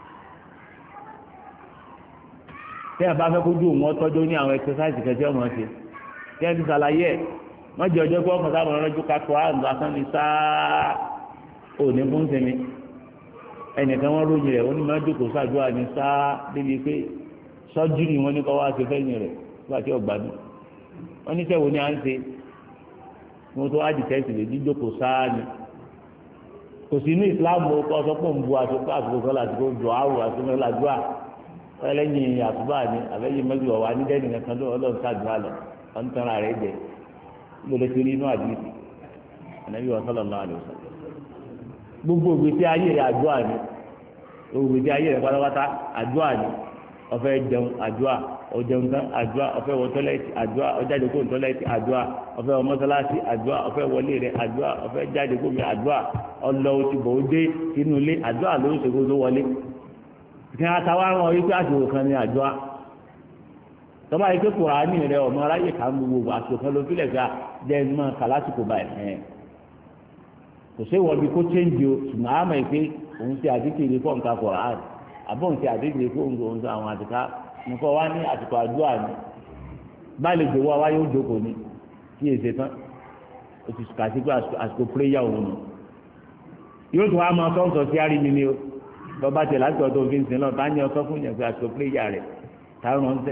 tí a bá fẹ́ kójú òun ọtọ́jú ní àwọn ẹ̀kẹ́sáìsì kan tí wọ́n máa ṣe tí wọ́n ti ṣàlàyé ẹ̀ wọ́n jẹ́ ọjọ́ pé ọkàn sábà rọ́jú kakọ́ àrùn lásán ní sáà òní fún sinmi ẹnìkan wọ́n ròyìn rẹ̀ wọ́n ní máa dòkó ṣàdúrà ní sáà débi pé sọ́jú ni wọ́n ní kọ́ wá ṣe fẹ́yìn rẹ̀ nígbà tí ọ̀gbádùn wọ́n ní sẹ́wọ̀n ni à ń ṣe mo tó wá dìtẹ́sì lè dídòkó sáà ni kò sí inú ìsìláàmù kọ́ sọ pé òun bu àsopọ̀ àsopọ̀ sọ́la àti kó jọ àrùn àti mẹ́làdúrà ẹlẹ́yìn àtúbà ni àbẹ́yìn mẹ́jọ wà ní dẹ́nì kankan ló ọlọ́run ṣàdúrà lọ wọn ń tanra rẹ̀ jẹ lórí torí inú àdìsí ànábì wọn sallallahu alaihi wasallam gbogbo ògbésí ayé rẹ̀ àdúrà ni ògbésí ayé rẹ̀ pátápátá àdúrà ni ọfẹ jẹun àdúrà ọjẹun tán àdúrà ọfẹ wọ tọ́lẹ́tì àdúrà ọjáde kó tọ́lẹ́tì àdúrà ọfẹ wọ mọ́sálásí àdúrà ọfẹ wọlé rẹ̀ àdúrà ọfẹ jáde kó mi àdúrà ọlọ ti bọ̀ ó dé sínú ilé àdúrà ló ń ṣègbè tó wọlé kí wọn ta wá rán ọ wípé àsìkò kan ní àdúrà tọ́ba yìí pé kùránì rẹ̀ ọmọ aráyè kà ń gbogbo àsìkò kan ló fílẹ̀ ká jẹ́ ẹ̀ máa kà lásìkò báyìí ẹ̀ kò sí ìwọ bí kó chéńjì o ṣùgbọ́n àmọ́ ẹ̀ pé òun ti àdìkìrì fún nǹkan kùránì àbọ̀ òun ti àdìkìrì fún òun sọ àwọn àdìká nǹkan wá ní àsìkò àdúrà ni báyìí lè jòwó àwa yóò jókòó ni kí èsè tán o ti kà sí pé àsìkò péréyà òun nù yóò tún wá máa sọ́ǹsọ̀ sí àrí mi ni o bọ́ba tẹ̀ láti ọ̀dọ̀ òfin sin náà bá ní ọsọ fún yẹn pé àsìkò péréyà rẹ̀ táwọn ń tẹ̀.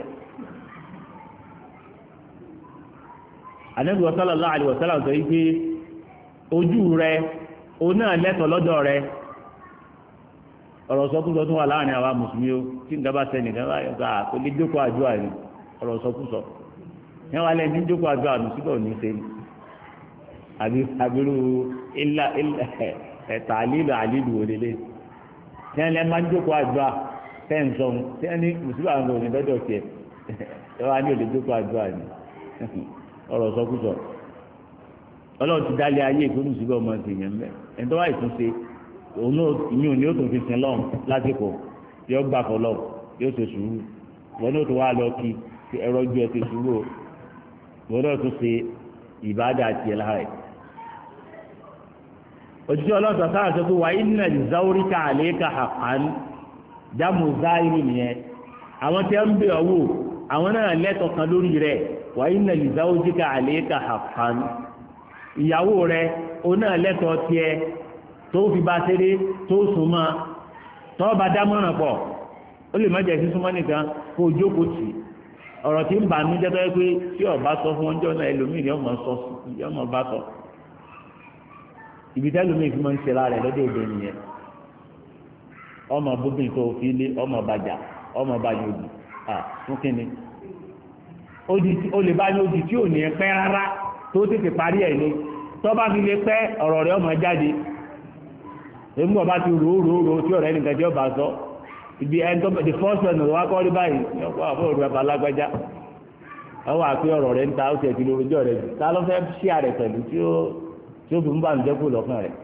Ànábì sallallahu alaihi wasallam sọ yìí pé ojú rẹ̀ òun náà lẹ́tọ̀ọ́ lọ́dọ̀ rẹ̀ ọ̀rọ̀ sọkúsọ tún wà láàrin àwa mùsùlùmí o tí nǹkan bá sẹ́ni nǹkan bá yọ ká kó lè jókòó àdúrà ni ọ̀rọ̀ sọkúsọ yẹn wà lẹ́ni jókòó àdúrà nù síbẹ̀ ò ní ṣe ni àbí àbírú ilà ilà ẹ̀ta àlìlù àlìlù òlélẹ̀ yẹn lẹ́ máa ń jókòó àdúrà tẹ́ǹsọ̀n tẹ́ ní mùsùlùmí àwọn òní lọ́dọ̀ tiẹ̀ ẹ wá ní òlè jókòó àdúrà ni ọ̀rọ̀ sọkúsọ ọlọ́run ti dálé ayé ìgbónú síbẹ̀ ọmọ ìsèyàn mẹ́ ẹni tó wá ìtúnṣe òun náà ìyún ni ó tún fi sin lọ́run lásìkò yóò gbà fọ lọ́run yóò ṣe sùúrù wọn náà tún wá lọ kí ẹrọ ju ẹ ti sùúrù o wọn náà tún ṣe ìbádà tiẹ̀ lára ẹ̀. òjijì ọlọ́sàn sáà sọ pé wà inna li zawrika alayka haqqan jámù záírì nìyẹn àwọn tí wọ́n ń bẹ̀ ọ́ wò àwọn náà lẹ́tọ̀ọ́ kan lórí rẹ̀ wà inna li zawjika alayka haqqan ìyàwó rẹ̀ òun náà lẹ́tọ̀ọ́ tiẹ̀ tó fi bá ṣeré tó súnmọ́ tó bá dámọ̀ràn pọ̀ ó lè má jẹ́ sí súnmọ́ nìkan kó o jókòó tì ọ̀rọ̀ tí ń bà mí jẹ́ tó yẹ pé tí ọba sọ fún ọjọ́ náà ẹlòmíì ni ọmọ sọ ọmọ bá sọ ibi tí ẹlòmíì fi máa ń ṣe lára rẹ̀ lọ́dọ̀ òde nìyẹn ọmọ bóbìn tó fi lé ọmọ bàjá ọmọ bàjá òdì à fún kínní ó lè bá ní òdì tí ò ní ẹ pẹ́ rárá tó tètè parí ẹ̀ ní tó bá fi lè pẹ́ ọ̀rọ̀ rẹ̀ ọmọ jáde èmi ọba ti rò ó rò ó rò ó tí ọ̀rẹ́ nìkan jẹ́ ọba sọ ibi ẹni tó the first one wá kọ́ rí báyìí ní ọkọ̀ àbọ̀ òru ẹ̀fà alágbájá ọwọ́ àpé ọ̀rọ̀ rẹ̀ ń ta ó ti ẹ̀kí lórí ọjọ́ rẹ̀ jù ta ló fẹ́ ṣí àrẹ̀ pẹ̀lú tí ó tí ó fi ń bá ń dẹ́kù lọ́kàn rẹ̀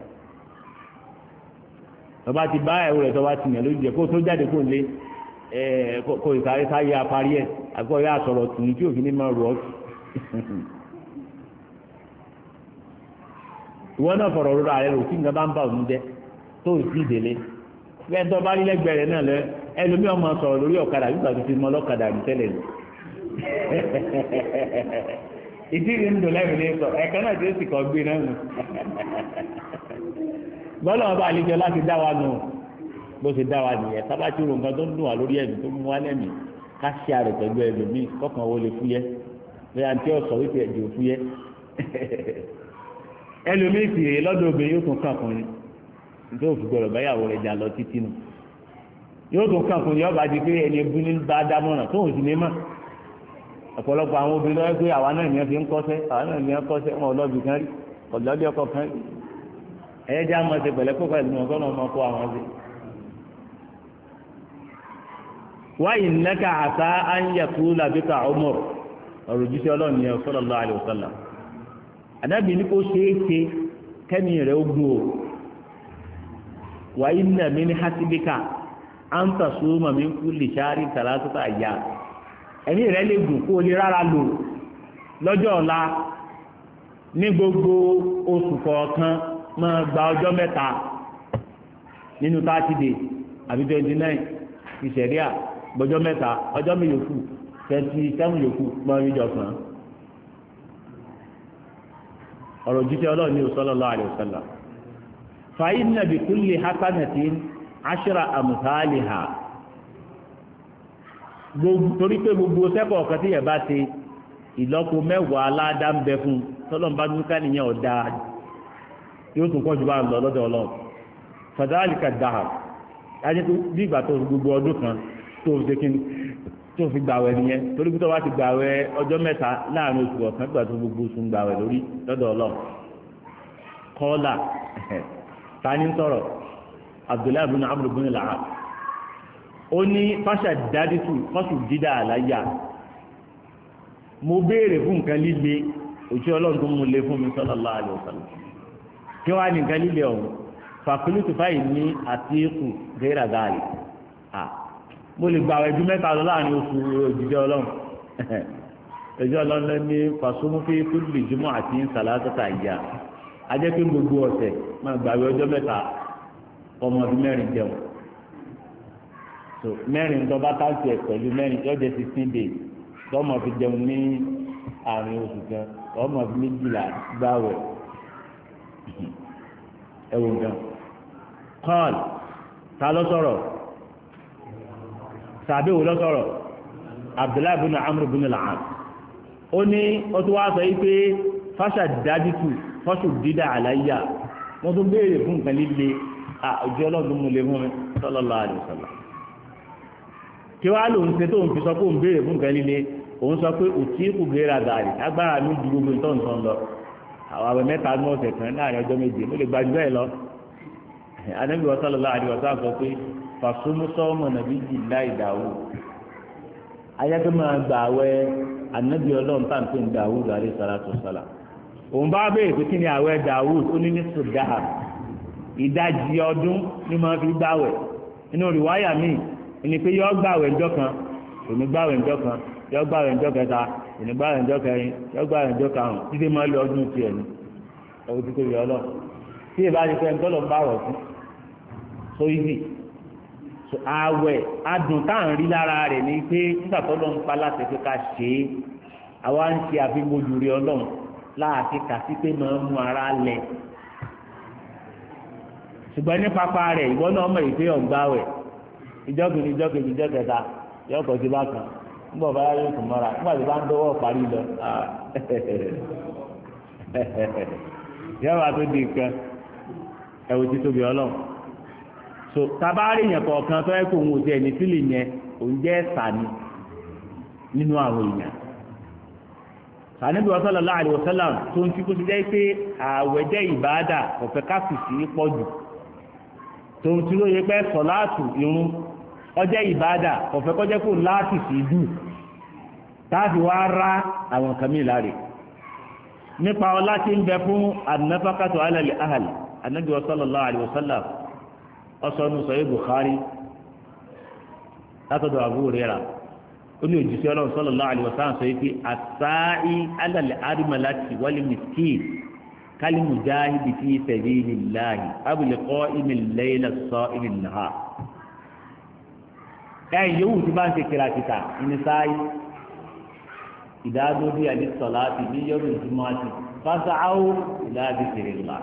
ọba ti bá ẹ̀rù rẹ̀ tó bá ti yàn lójú ẹ̀ kó tó jáde kó lé ẹ̀ kó ìsáré sáyé apárí ẹ̀ àgọ́ yà sọ̀rọ̀ tùn tí òfin ní máa rọ̀ ọ́ ìwọ náà fọ̀rọ̀ rọra rẹ̀ rò tí nǹkan bá ń bà òun jẹ́ tó ìsí ìdèlé bẹ́ẹ̀ tó bá rí lẹ́gbẹ̀ẹ́ rẹ̀ náà lẹ ẹlòmíì ọmọ sọ̀rọ̀ lórí ọ̀kadà nígbà tó ti mọ ọlọ́kadà ní tẹ́lẹ̀ ní. ìdíri ń dùn lẹ́nu ní sọ ẹ̀ka náà tí ó sì kọ́ gbé náà nù. bọ́lá ọba àlejò láti dá wa nù bó ṣe dá wa nìyẹn sábà tí ro nǹkan tó ń dùn wá lórí ẹ̀mí tó mú wá lẹ́mí ká ṣe àrẹ pẹ̀lú ẹlòmíì kọ́kàn wọlé fúyẹ́ bẹ́ẹ̀ àti ọ̀sọ̀ wípé ẹ̀jẹ̀ fúyẹ́ ẹlòmíì sì rèé lọ́dọ̀ obìnrin yóò tún kàn fún ni nítorí òfin gbọ́dọ̀ báyàwó rẹ̀ jà lọ títí nu yóò tún kàn fún ni ọba di pé ẹni ebú ní bá dámọ̀ràn tóun sì ní mọ̀ ọ̀pọ̀lọpọ̀ àwọn obìnrin lọ́wọ́ pé àwa náà ní ẹ fi ń kọ́sẹ́ àwa náà ní ẹ kọ́sẹ́ wọn ọlọ́bì kan rí ọ̀lọ́bì ọkọ̀ kan rí ẹ̀yẹ́dá mọ̀ ṣe pẹ̀lẹ́ kó pẹ̀lú wọn kọ́nà ọmọ kó àwọn sí. wáyé nẹ́ka àṣà áńyẹ̀kú làbíkà Umar ọ̀rọ̀ jíṣẹ́ ọlọ́run ní sallallahu alaihi wasallam àdábì ní kó ṣeé ṣe kẹ́mi rẹ̀ ó gbó o wáyé nà mí ní hasibika anta suma min kulli shahrin thalathata ayyam ẹ̀mí rẹ̀ lè gùn kó o lè rárá lò lọ́jọ́ ọ̀la ní gbogbo oṣù kọ̀ọ̀kan máa gba ọjọ́ mẹ́ta nínú thirty days àbí twenty nine ìṣẹ̀ríà gbọ́jọ́ mẹ́ta ọjọ́ mi yòókù twenty seven yòókù máa ń jọ sàn. ọ̀rọ̀ jíjẹ́ ọlọ́ọ̀ni sallallahu alaihi wasallam fa inna bi kulli hasanatin ashra amthaliha torí pé gbogbo sẹ́kọ̀ ọ̀kan tí yẹn bá ṣe ìlọ́po mẹ́wàá aládá ń bẹ fún tọ́lọ́n bá dúkà nìyẹn ọ̀dà yóò tún kọ́ ju bá ń lọ lọ́dọ̀ ọlọ́run fadhalika dahar ajé tó bí ìgbà tó gbogbo ọdún kan tó fi kí tó fi gbàwẹ̀ nìyẹn torí pé tó bá ti gbàwẹ̀ ọjọ́ mẹ́ta láàrin oṣù ọ̀kan gbà tó gbogbo oṣù ń gbàwẹ̀ lórí lọ́dọ̀ ọlọ́run kọ́lá tani sọ̀rọ̀ Abdullahi bin Amr bin al-As ó ní fáṣà dádìtù fásù dídá àláyà mo béèrè fún nǹkan líle òṣì ọlọ́run tó mú lé fún mi sallallahu alaihi wasallam kí wàá ní nǹkan líle ọ̀hún fàkúlùtù fáyì ní àtìkù gẹ́rà gáàlì à mo lè gbà ẹjú mẹ́ta lọ láàrin oṣù òjijì ọlọ́run ẹjọ́ ọlọ́run lọ ní fàṣọmú fi kulli jumu'ati salasata ayyam ajẹ́ pé gbogbo ọ̀sẹ̀ máa gbà ọjọ́ mẹ́ta ọmọ ọdún mẹ́rin jẹun so mẹ́rin tó bá káàsì ẹ̀ pẹ̀lú mẹ́rin yóò jẹ́ sixteen days tọ́mọ fi jẹun ní àárín oṣù kan tọ́mọ fi méjìlá gbáwẹ̀ ẹ̀wọ̀n gan. kọ́ọ̀lù ta ló sọ̀rọ̀ sàbẹ̀wò ló sọ̀rọ̀ Abdullahi bin Amr bin al-As ó ní ó tún wá sọ yìí pé fáṣà dájútù fáṣù dídá àláyà wọ́n tún béèrè fún nǹkan líle àjọ ọlọ́dún mú lé fún mi sallallahu alaihi wasallam kí wàá lòun ṣe tó ń fi sọ pé òun béèrè fún nǹkan líle òun sọ pé òtí kò gbéra gàrí agbára mi ju gbogbo ìtọ́ nǹkan lọ àwọn àwẹ̀ mẹ́ta ní ọ̀sẹ̀ kan láàrin ọjọ́ méje mo lè gbajú bẹ́ẹ̀ lọ Ànábì sallallahu alaihi wasallam sọ pé fàṣọmú sọ́ọ̀mù nàbí jìlá ìdáwó ayáké máa gbà àwẹ̀ Ànábì ọlọ́run tá à ń pè ní Dawud alayhi salatu wassalam òun bá béèrè pé kí ni àwẹ̀ Dawud ó ní ní sùdáhà ìdajì ọdún ní máa fi gbàwẹ̀ inú rìwáyà míì ẹni pé yọ gbàwẹ̀ ńjọ́ kan òní gbàwẹ̀ ńjọ́ kan yọ gbàwẹ̀ ńjọ́ kẹta òní gbàwẹ̀ ńjọ́ kẹrin yọ gbàwẹ̀ ńjọ́ karùn títí máa lọ ọdún tiẹ̀ ní ẹ̀wù tí kò yọ ọ lọ tí ìbá ti fẹ́ ń tọ́lọ̀ ń bá wọ̀ fún so easy so àwẹ̀ adùn tá à ń rí lára rẹ̀ ni pé nígbà tọ́lọ̀ ń pa láti fi ká ṣe é àwa ń ṣe àfimójú rí ọlọ́run láàfin kà sí pé máa ń mú ara lẹ̀ ṣùgbọ́n ní pápá rẹ̀ ìwọ náà mọ̀ ìpé ọ̀gbáwẹ̀ ìjọ́kìnrin ìjọ́kejì ìjọ́kẹta yọkọ̀ sí bákan nígbà bá yóò tún mọ́ra nígbà tí bá ń dọ́wọ́ parí lọ yọba tó di nǹkan ẹ̀wù tí tóbi ọlọ́run so tabaari yẹn kọ̀ọ̀kan tó yẹ kó òun ò tiẹ̀ ní sílì yẹn òun jẹ́ sàní nínú àwọn èèyàn sàníbi sallallahu alaihi wasallam tó ń tí kó ti jẹ́ pé ààwẹ̀ jẹ́ ìbáàdà ọ̀fẹ́ káfíìsì pọ̀ jù tòun tí ló yẹ pé sọ̀láàtù irun ọjọ́ ìbáàdà ọ̀fẹ́ kọjá kó láti sí dù táàbí wá rá àwọn kan mìíràn rè nípa ọlá tí ń bẹ fún an-nafaqatu ala al-ahl Ànábì sallallahu alaihi wasallam ọsọnu sọyìn Bukhari látọ̀dọ̀ Abu Hurairah ó ní òjìṣẹ́ Ọlọ́run sallallahu alaihi wasallam sọ pé as-sa'i ala al-armalati wal-miskin kal-mujahidi fi sabilillahi abul qa'imi al-layla as-sa'imi an-nahar ẹ̀yìn yòówù tí bá ń ṣe kìràkìtà ní sáyé ìdádó bí àdé sọ̀lá ti ní yọ̀rọ̀ ìjùmọ̀ àti fásááwó ìdáàbí kiri ńlá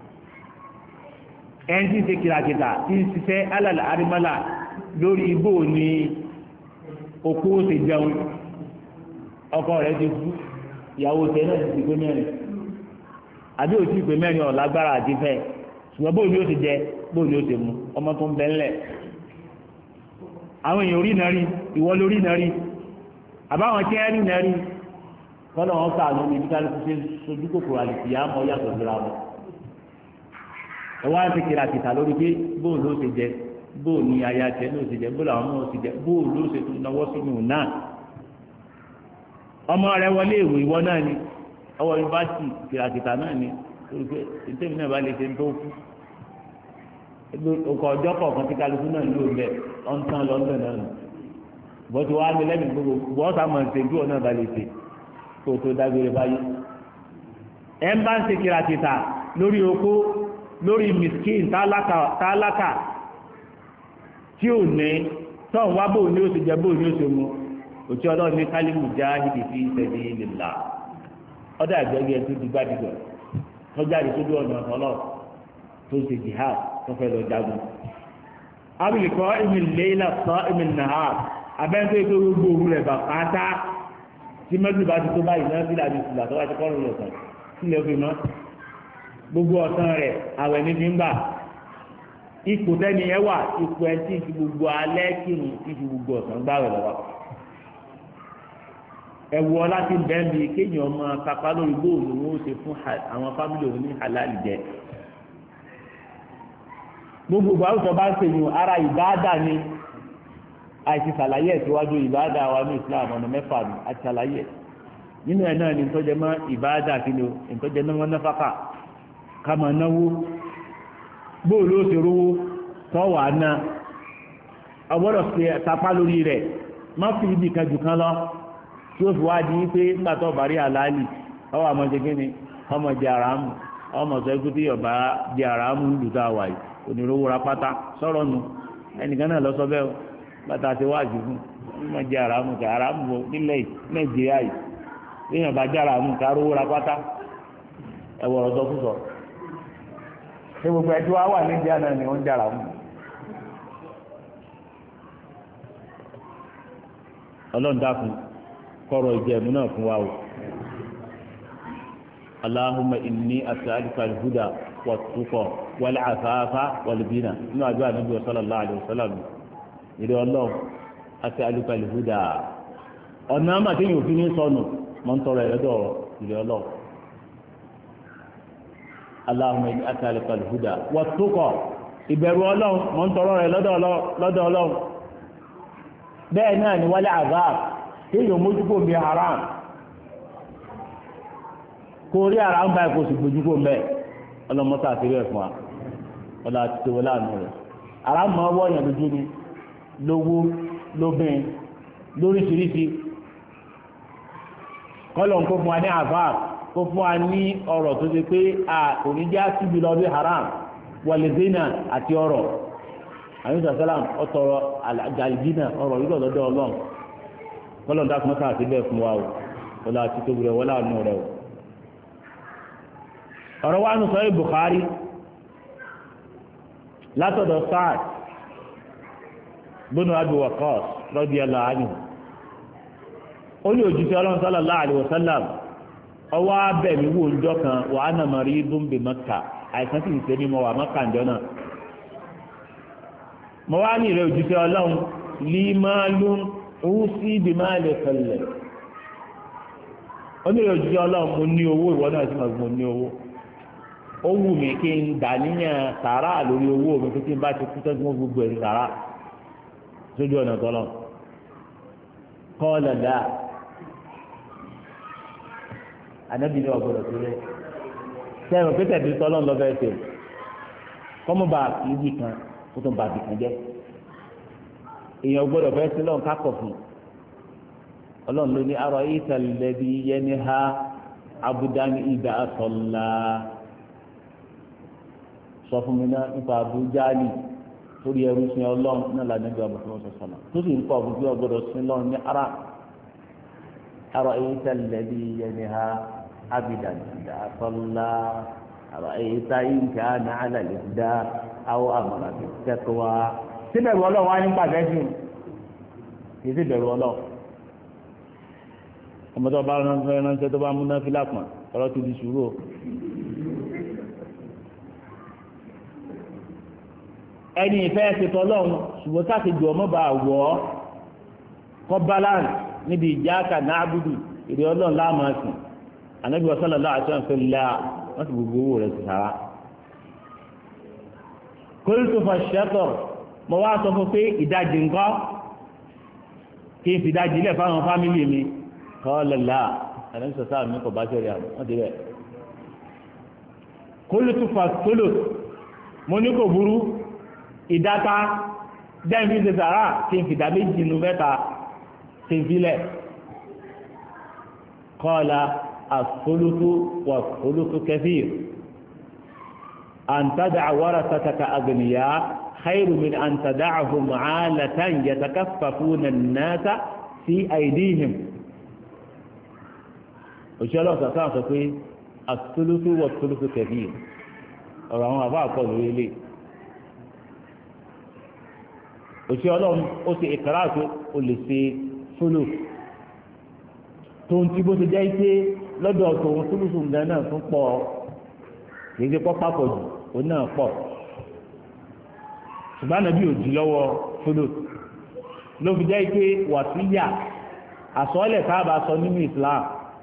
ẹni tí ń ṣe kìràkìtà tí ń ṣiṣẹ́ alàlẹ́ arímọ́là lórí igbó ní okú ó ti jẹun ọkọ rẹ̀ ti kú ìyàwó tẹ̀ náà ti gbé mẹ́rin àbí òtí ìpè mẹ́rin ọ̀lágbára àti fẹ́ ṣùgbọ́n bóun ni ó ti jẹ bóun ni ó ti mu ọmọ tó ń bẹ ńlẹ̀ àwọn èèyàn orí náà rí ìwọ lórí náà rí àbáwọn tí ẹ rí náà rí kọ́nà wọn fà lómi ibi kálukú ṣe sojú kòkòrò àlèkì yá mọ́ yàtọ̀ síra wọn ẹ wá ti kiri àkìtà lórí pé bóun ló ti jẹ bóun ni aya tẹ ló ti jẹ bóun làwọn ọmọ ti jẹ bóun ló ti tún náwó sínú náà ọmọ rẹ wọlé ìwé ìwọ náà ni ọwọ́ yunifásitì kìràkìtà náà ni olùkọ́ ìtẹ́mi náà bá lè ṣe ń tó kú ọkọ̀ ọjọ́ kọ̀ọ̀kan tí kálukú náà ń lò bẹ́ẹ̀ ọ̀n tán lọ́ńdọ̀ náà nù bọ́tù wa ní lẹ́mìí gbogbo bọ́ọ̀sà mọ̀ ṣe bí wọn náà bá lè ṣe kó o tó dágbére báyìí. ẹ ń bá ń ṣe kìràkìtà lórí oko lórí miskin tálákà tí ò ní tọ́hún wá bóun ni ó ti jẹ bóun ni ó ti mu òtí ọlọ́run ní kálímù jáhìdì fi sabilillah ọdọ àgbẹ̀gẹ tó di gbàdúgbò tọ́jà rẹ̀ sójú ọ̀nà ọ̀tọ̀lọ́ tó ṣe jihad tó fẹ́ lọ jagun. abilikọ imi leila sọ imi naha abẹ́ńtẹ́ tó gbogbo òru rẹ̀ bàtà tí mẹ́tò bá ti tó báyìí náà bílà bí sùlà tó bá ti kọ́ ọ̀rọ̀ ọ̀sán sílẹ̀ fi mọ́ gbogbo ọ̀sán rẹ̀ àwẹ̀ ní fi ń gbà ipò tẹ́ni ẹ wà ipò ẹ tí fi gbogbo alẹ́ kírun tí fi gbogbo ọ̀sán gbà rẹ̀ lọ́wọ́ ẹwọ láti bẹ́ẹ̀bi kéèyàn ọmọ kápá lórí bóòlù wọn ó ṣe fún àwọn fámìlì òun ní halali jẹ gbogbo àwùjọ bá ń ṣèyàn ara ìbáàdà ni àìsí ṣàlàyé ìtìwájú ìbáàdà wa ní Islam ọ̀nà mẹ́fà ni àti ṣàlàyé nínú ẹ̀ náà ni ìtọ́jẹ́ mọ́ ìbáàdà kí ni o ìtọ́jẹ́ náà náfàkà ká máa náwó bóòlù ó ṣe rówó tọ́wọ́ àná ọgbọ́dọ̀ ṣe kápá lórí rẹ̀ má fi ibi kan jù kan lọ tí ó fi wá di pé nígbà tó bá rí àlàálì ọwọ́ àmọ́ ṣe kíni ọmọ jẹ àràmù ọmọ sọ ikú tí yọba di àràmù ń dùtà wà yìí onírúurú ra pátá sọ̀rọ̀ nu ẹnìkan náà lọ sọ bẹ́ẹ̀ o bàtà ti wá àjù fún ọmọ jẹ àràmù kà àràmù wọ nílẹ̀ Nàìjíríà yìí bí yọba jẹ àràmù kà rówó ra pátá ẹ̀wọ̀ ọ̀rọ̀ sọkúsọ ṣé gbogbo ẹ̀ tí wàá wà ní India náà ni wọ́n jẹ àràmù ọlọ́run dákun kọrọ ìjẹ̀mú náà fún wa o Allahumma inni as'aluka al-huda wat-tuqa wal-'afafa wal-ghina nínú àjọ ànábì sallallahu alaihi wasallam ìrẹ́ ọlọ́run as'aluka al-huda ọ̀nà àmàtẹ́yìn òfin ní sọnù mọ́ ń tọrọ ẹ̀rẹ́dọ̀ ìrẹ́ ọlọ́run Allahumma inni as'aluka al-huda wat-tuqa ìbẹ̀rù ọlọ́run mọ́ ń tọrọ rẹ̀ lọ́dọ̀ ọlọ́run bẹ́ẹ̀ náà ni wal-'afaf kéèyàn mójúkò bí haram kó rí haram báyìí kó sì gbójúkò mbẹ ọlọmọta àti rẹ fún wa ọlọ àti tèwọ láàánú rẹ haram máa wọ ọyàn lójú ni lówó lóbìn lóríṣiríṣi kọlọ̀ ń kó fún wa ní àfáà kó fún wa ní ọ̀rọ̀ tó ṣe pé a oníjà síbi lọ bí haram wàlẹ̀dínà àti ọ̀rọ̀ àyùsà sálàm ọ̀tọ̀rọ̀ àjàlìdínà ọ̀rọ̀ yìí lọ́dọ̀ ọlọ́run kọlọ̀ ń dákun mọ́ta àti bẹ́ẹ̀ fún wa o wọlé àti tóbi rẹ wọlé àánú rẹ o. ọ̀rọ̀ wa nù sọ́yìn Bukhari látọ̀dọ̀ Sa'd bùnú Abi Waqqas radiyallahu anhu ó ní òjúṣe ọlọ́run sallallahu alaihi wasallam ọwọ́ abẹ́mi wò ńjọ́ kan wa ana maridun bi Makkah àìsàn tí ì ṣe ní mo wà Makkah ńjọ́ náà mo wá ní ìrẹ́ òjúṣe ọlọ́run lí máa lún òun sí ibi máa lè fẹlẹ̀ onírè òjijì ọlọ́run mo ní owó ìwọ náà sì máa mo ní owó ó wù mí kí n dà níyàn sàrà lórí owó mi kí n bá ti kú tẹ́sí wọn gbogbo ẹ̀rí sàrà sójú ọ̀nà tọ́lọ̀ kọ́ lọ́dà ànábì ní ọgbọ́dọ̀ tó rẹ̀ sẹ́yìn pété bí tọ́lọ́ lọ́fẹ́ ṣe kọ́mọba ìdí kan ó tún bàbí kan jẹ́ èèyàn gbọ́dọ̀ fẹ́ sí lọ́n kákọ̀ fún ọlọ́run ló ní arọ ìtàlẹ́bí yẹni ha abudani ìdá àtọ̀lá sọ fún mi náà nípa abujali torí ẹrú sí ọlọ́run náà lànà ìgbà bọ̀ fún ọ̀sán sọ̀nà tó sì ń kọ́ ọ̀bùn tí wọ́n gbọ́dọ̀ sí lọ́run ní ara arọ ìtàlẹ́bí yẹni ha abudani ìdá àtọ̀lá arọ ìtàlẹ́bí nàálà lè dá àwọn àmàlà tẹ́kọ̀ọ́ síbẹ̀rù ọlọ́run wá ní pàṣẹ sí kì í sì bẹ̀rù ọlọ́run ọmọ tó bá ránṣẹ́ tó bá múná fílà pọ̀n ọ̀rọ̀ ti di sùúrù o ẹni ìfẹ́ ṣe tọ́lọ́run ṣùgbọ́n sáti jù ọmọ bá wọ̀ ọ́ kọ́ balance níbi iyyaka na'budu ìrè ọlọ́run láàmásìn ànábì sallallahu alaihi wasallam fẹ́lá wọ́n ti gbogbo owó rẹ̀ ti sára. qultu fash-shatr mo wá sọ fún pé ìdajì nǹkan kí n fi ìdajì ilẹ̀ fáwọn fámìlì mi qala la ànábì sallallahu alaihi wasallam kò bá ṣẹlẹ̀ àbọ̀ wọ́n ti bẹ̀. qultu fas-sulus mo ní kò burú ìdáta dẹ́nfí ṣe sàrà kí n fi dá méjì nínú mẹ́ta kí n filẹ̀ qala as-sulusu was-sulusu kathir an tad'a warasataka aghniya khayru min an tad'ahum 'alatan yatakaffafuna an-nasa fi aydihim òṣèlú ọ̀sán sáà sọ pé as-sulusu was-sulusu kathir ọ̀rọ̀ àwọn àbá àpọ̀ lórí ilé òṣì ọlọ́run ó ṣe ìkàrà àti ó lè ṣe fúlù tó ń tí bó ṣe jẹ́ pé lọ́dọ̀ tòun fúlùsù nǹkan náà tún pọ̀ kìí ṣe pọ́pá pọ̀ jù ó náà pọ̀ ṣùgbọ́n ànábì ò jí lọ́wọ́ fúlù ló fi jẹ́ pé wàsíyà àsọ́ọ́lẹ̀ káàbà sọ nínú Islam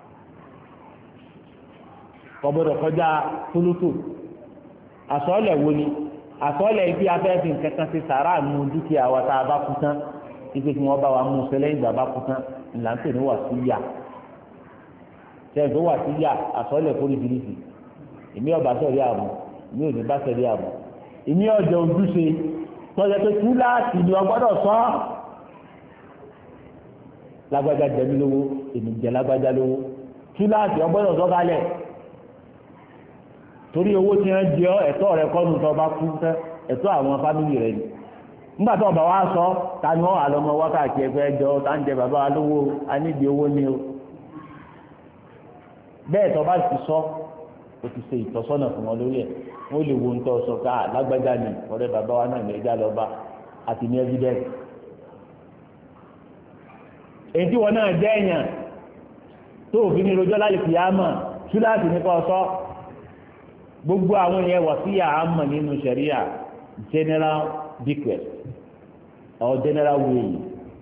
kò gbọ́dọ̀ kọjá fúlùsù àsọ́ọ́lẹ̀ wo ni àsọ́ọ́lẹ̀ ibi afẹ́fẹ́ nǹkan kan ti sàrà nù dúkìá wa tá a bá kú tán ipe tí wọ́n bá wa mú sẹ́lẹ̀ ìgbà bá kú tán ńlá ń pè ní wàsíyà sẹ́yìn tó wàsíyà àsọ́ọ́lẹ̀ kórìbìrìsì èmi ọba sọ̀rí àmọ́ èmi ò ní bá sọ̀rí àmọ́ èmi ọjọ́ ojúṣe tọ́jà pé túláàsì ni wọ́n gbọ́dọ̀ sọ lágbájá jẹ mí lówó èmi jẹ lágbájá lówó túláàsì wọ́n gbọ́dọ̀ sọ kalẹ̀ torí owó tí wọ́n jẹ ẹ̀tọ́ rẹ kọ́nu tó bá kú tán ẹ̀tọ́ àwọn fámìlì rẹ ni nígbà tó ọba wa sọ ta ni wọ́n wà lọ́mọ wákàtí ẹgbẹ́ ẹjọ́ tá ń jẹ bàbá wa lówó anídìí owó ni o bẹ́ẹ̀ tó bá ti sọ o ti ṣe ìtọ́sọ́nà fún wọn lórí ẹ̀ wọ́n lè wo nǹkan sọ ká lágbájá ni ọ̀rẹ́ bàbá wa náà ní ẹja lọ́ba àti ní evidence èyí tí wọn náà jẹ́ èèyàn tó òfin ní rojọ́ láti fi àmọ́ túláàsì nípa ọ̀sọ́ gbogbo àwọn yẹn wà sí àmọ́ nínú sẹ̀ríà general bequest or general will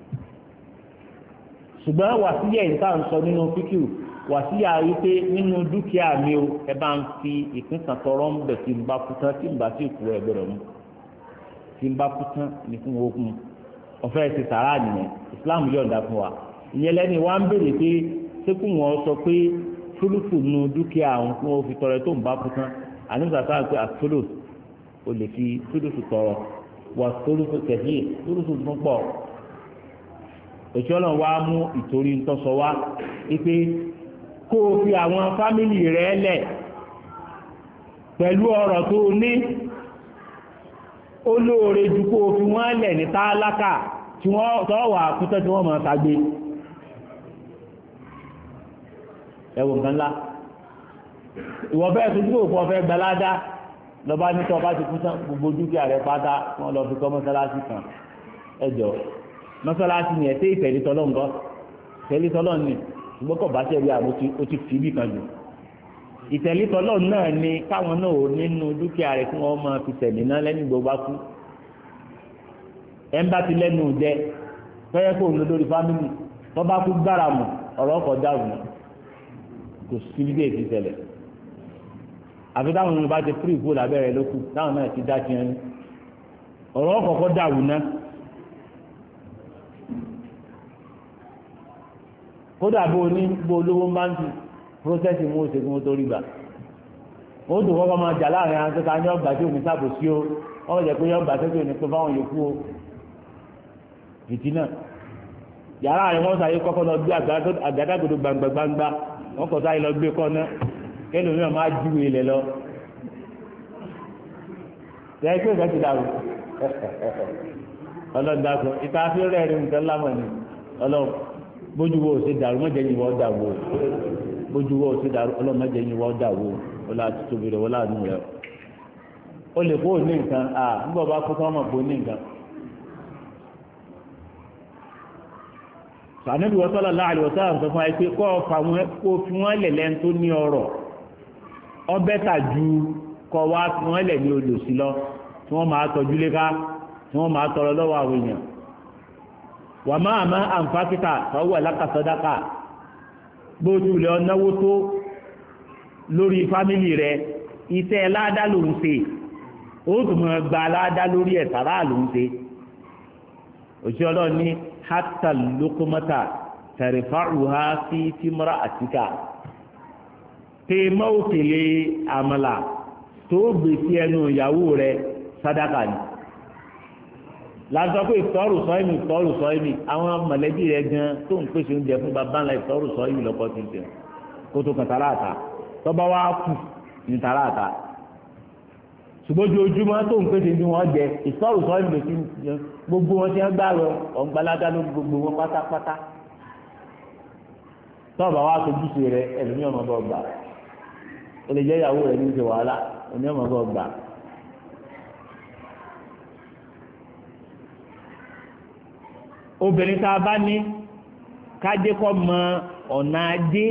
ṣùgbọ́n wà sí yẹn ìta ń sọ nínú fíkìú wà sí yà wípé nínú dúkìá mi o ẹ bá ń fi ìpín kan tọrọ ń bẹ̀ tí n bá kú tán tí n bá sì kú ẹ gbọ́dọ̀ mú tí n bá kú tán ní fún ogun ọ̀fẹ́ ti sàrà nìyẹn Islam yọ̀ǹda fún wa ìyẹn lẹ́ni wá ń béèrè pé sékù wọn sọ pé fúlùfù nu dúkìá àwọn fún òfin tọrẹ tó ń bá kú tán àníṣà sáà pé àtúlò o lè fi fúlùfù tọrọ wà fúlùfù kẹfì fúlùfù tún pọ̀ òṣìṣẹ́ ọlọ́run wá mú ìtorí ntọ́sọ wá wípé kó o fi àwọn fámìlì rẹ̀ lẹ̀ pẹ̀lú ọ̀rọ̀ tó o ní ó lóore ju kó o fi wọ́n lẹ̀ ní tálákà tí wọ́n tọ́ wà kútẹ́ tí wọ́n máa tagbe ẹ̀wọ̀n kan lá ìwọ bẹ́ẹ̀ tó dúró fún ọ̀fẹ́ gbalada lọ́ba nítorí ọba ti kú tán gbogbo dúkìá rẹ̀ pátá wọ́n lọ fi kọ́ mọ́sálásí kan ẹjọ́ mọ́sálásí ni ẹ̀tẹ́ ìfẹ̀lítọ́lọ́ ńgọ́ ìfẹ̀lítọ́lọ́ ni ṣùgbọ́n kọ̀ bá tẹ̀lé àbò ó ti fi bí kan jù ìfẹ̀lítọ́lọ́ náà ni káwọn náà ò nínú dúkìá rẹ̀ kí wọ́n máa fi tẹ̀lé náà lẹ́nu gbogbo bá kú ẹ̀ ń bá ti lẹ́nu jẹ fẹ́yẹ́ kó lọ lórí fámìlì tó bá kú gbára mọ̀ ọ̀rọ̀ ọkọ̀ dàrú kò sí bí èsì tẹ̀lẹ̀ àfi táwọn ènìyàn bá ti fúrì kú lábẹ́rẹ́ lókù táwọn náà ti dá tiẹ̀ ní ọ̀rọ̀ ọkọ̀ kọ́ dàrú náà kódà bó ní bó olówó ń bá ń tu prọ́sẹ̀sì mú òṣègùn tó rí gbà ó dùn kọ́kọ́ máa jà láàrin àwọn tó ta ní ọgbà tí omi sábò sí o wọ́n jẹ́ pé ọgbà tó tó ní pé fáwọn yòókù o fìtínà yàrá rẹ̀ wọ́n sàyé kọ́kọ́ lọ gbé àgádágodo gbangba gbangba wọ́n kọ́ sáyé lọ gbé kọ́ ná kẹ́lò náà máa ju ilẹ̀ lọ yẹ kí òkè ti dàrú ọlọ́dà sọ ìta fi rẹ̀ rí nǹkan lámọ̀ ni ọlọ́run bójú wo ṣe dàrú mọ́jẹ́ yìí wọ́n dàwó bójú wo ṣe dàrú ọlọ́run mọ́jẹ́ yìí wọ́n dàwó ọlá tóbi rẹ̀ wọ́n láàánú rẹ̀ ó lè kó ní nǹkan à nígbà bá kó sọ́mọ̀ kó ní nǹkan. sànẹ́bí wọ́n sọ́lá láàrin wọ́n sáà ń sọ fún wa pé kó fi wọ́n lẹ̀ lẹ́nu tó ní ọrọ̀ ọbẹ̀ tà ju kọ́ wá fi wọ́n lẹ̀ ní olòṣì lọ tí wọ́n máa tọ́jú léka tí wọ́n máa tọrọ lọ́wọ́ àwọn èèyàn wà máa má àǹfààkìtà fọwọ́ ẹ̀lákàsọ́dáka gbójú lẹ́ ọ̀náwó tó lórí fámìlì rẹ̀ iṣẹ́ ládá ló ń ṣe ó tún mọ̀ gba ládá lórí ẹ̀ tààrà ló ń ṣe òṣìṣẹ́ ọlọ́run ní hátà lókòmọ́tà tẹ̀rẹ̀fáàrùhá sí tìmọ́ra àtìkà tèèmọ́ òkèlè àmàlà tó gbèsè ẹnu ìyàwó rẹ̀ sàdákà ni lásán pé ìtọ́rù sọ́yìnì ìtọ́rù sọ́yìnì àwọn mọ̀lẹ́bí rẹ̀ gan tó ń pèsè oúnjẹ fún bàbá ńlá ìtọ́rù sọ́yìnì lọ́kọ́ ti jẹun kó tó kàn tààràtà tọ́ba wa kù ní tààràtà ṣùgbọ́n ojoojúmọ́ tó ń pèsè bí wọ́n jẹ ìtọ́rù sọ́yìnì ló ti jẹun gbogbo wọn ti ń gbà lọ ọ̀ngbàlágá ló gbogbo wọn pátápátá tọ́ba wa sojú sí rẹ ẹlòmíì ọmọ bọ̀ gbà ó lè jẹ́ ìyàwó rẹ ní ìṣe wàhálà òní ọmọ bọ̀ gbà. obìnrin tá a bá ní kájé kọ́ mọ ọ̀nà ajé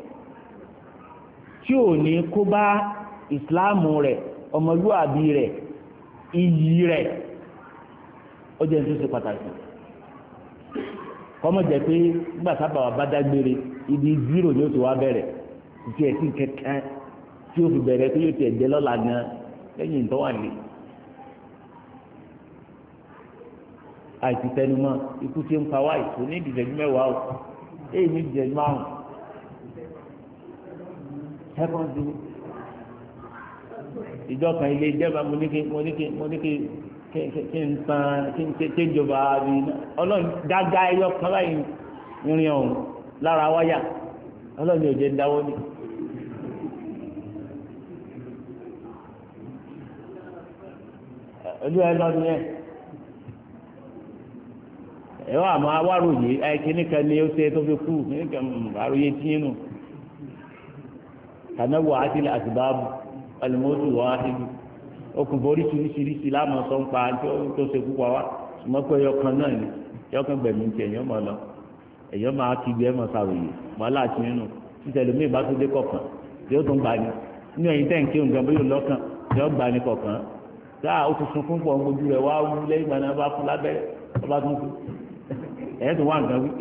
tí ò ní kó bá ìsìláàmù rẹ̀ ọmọlúwàbí rẹ̀ iyì rẹ̀ ó jẹ́ nítorí ṣe pàtàkì kọ́mọ jẹ́ pé nígbà sábà wà bá dágbére ibi zero ni ó ti wá bẹ̀rẹ̀ tí ẹ̀ sì kẹ́kẹ́ tí ó fi bẹ̀rẹ̀ tó yóò ti ẹ̀jẹ̀ lọ́la gan lẹ́yìn tó wà ní. àìsí tẹnumọ́ ikú tí ń pa wá ìtò ní ìdìjẹ́jú mẹ́wàá o èyí ní ìdìjẹ́jú márùn sẹ́kọ̀ndì ìjọ kan ilé ìjẹba mo ní kí mo ní kí mo ní kí kí n san kí n ké jọba àbí ọlọ́run dáadáa ẹyọ kan láyé irin ọ̀hún lára wáyà ọlọ́run yóò jẹ́ dáwọ́ ní. ojú ẹ lọ́dún yẹn ẹ̀rọ àmọ́ awáròyé ẹ̀kíní kan ní ó ṣe tó fi kú kíní kan àròyé tìǹnù kànáwó àti àtìbáàbù alimotu wà áhìlú okùnfò oríṣiríṣiríṣi láàmú sọ ń pa tó ṣe púpọ̀ wá ṣùgbọ́n pé ẹyọ kan náà ni ẹyọ kan gbẹ̀mí ti ẹ̀yọ́ mọ̀ lọ ẹ̀yọ́ máa kígbe ẹ̀ mọ̀ sàròyé mọ́ láti nínú títẹ̀lé mi ìbá tó dé kọ̀ọ̀kan tí ó tún gbà ní inú ẹ̀yìn tẹ̀ ń kí nǹkan bóyá lọ́kàn tí ó gbà ní kọ̀ọ̀kan táà ó tún fún fún pọ̀ gbójú rẹ̀ wá wú lẹ́yìn ìgbà náà bá fún lábẹ́rẹ́ ó bá tún fún ẹ̀ tún wá nǹkan wí.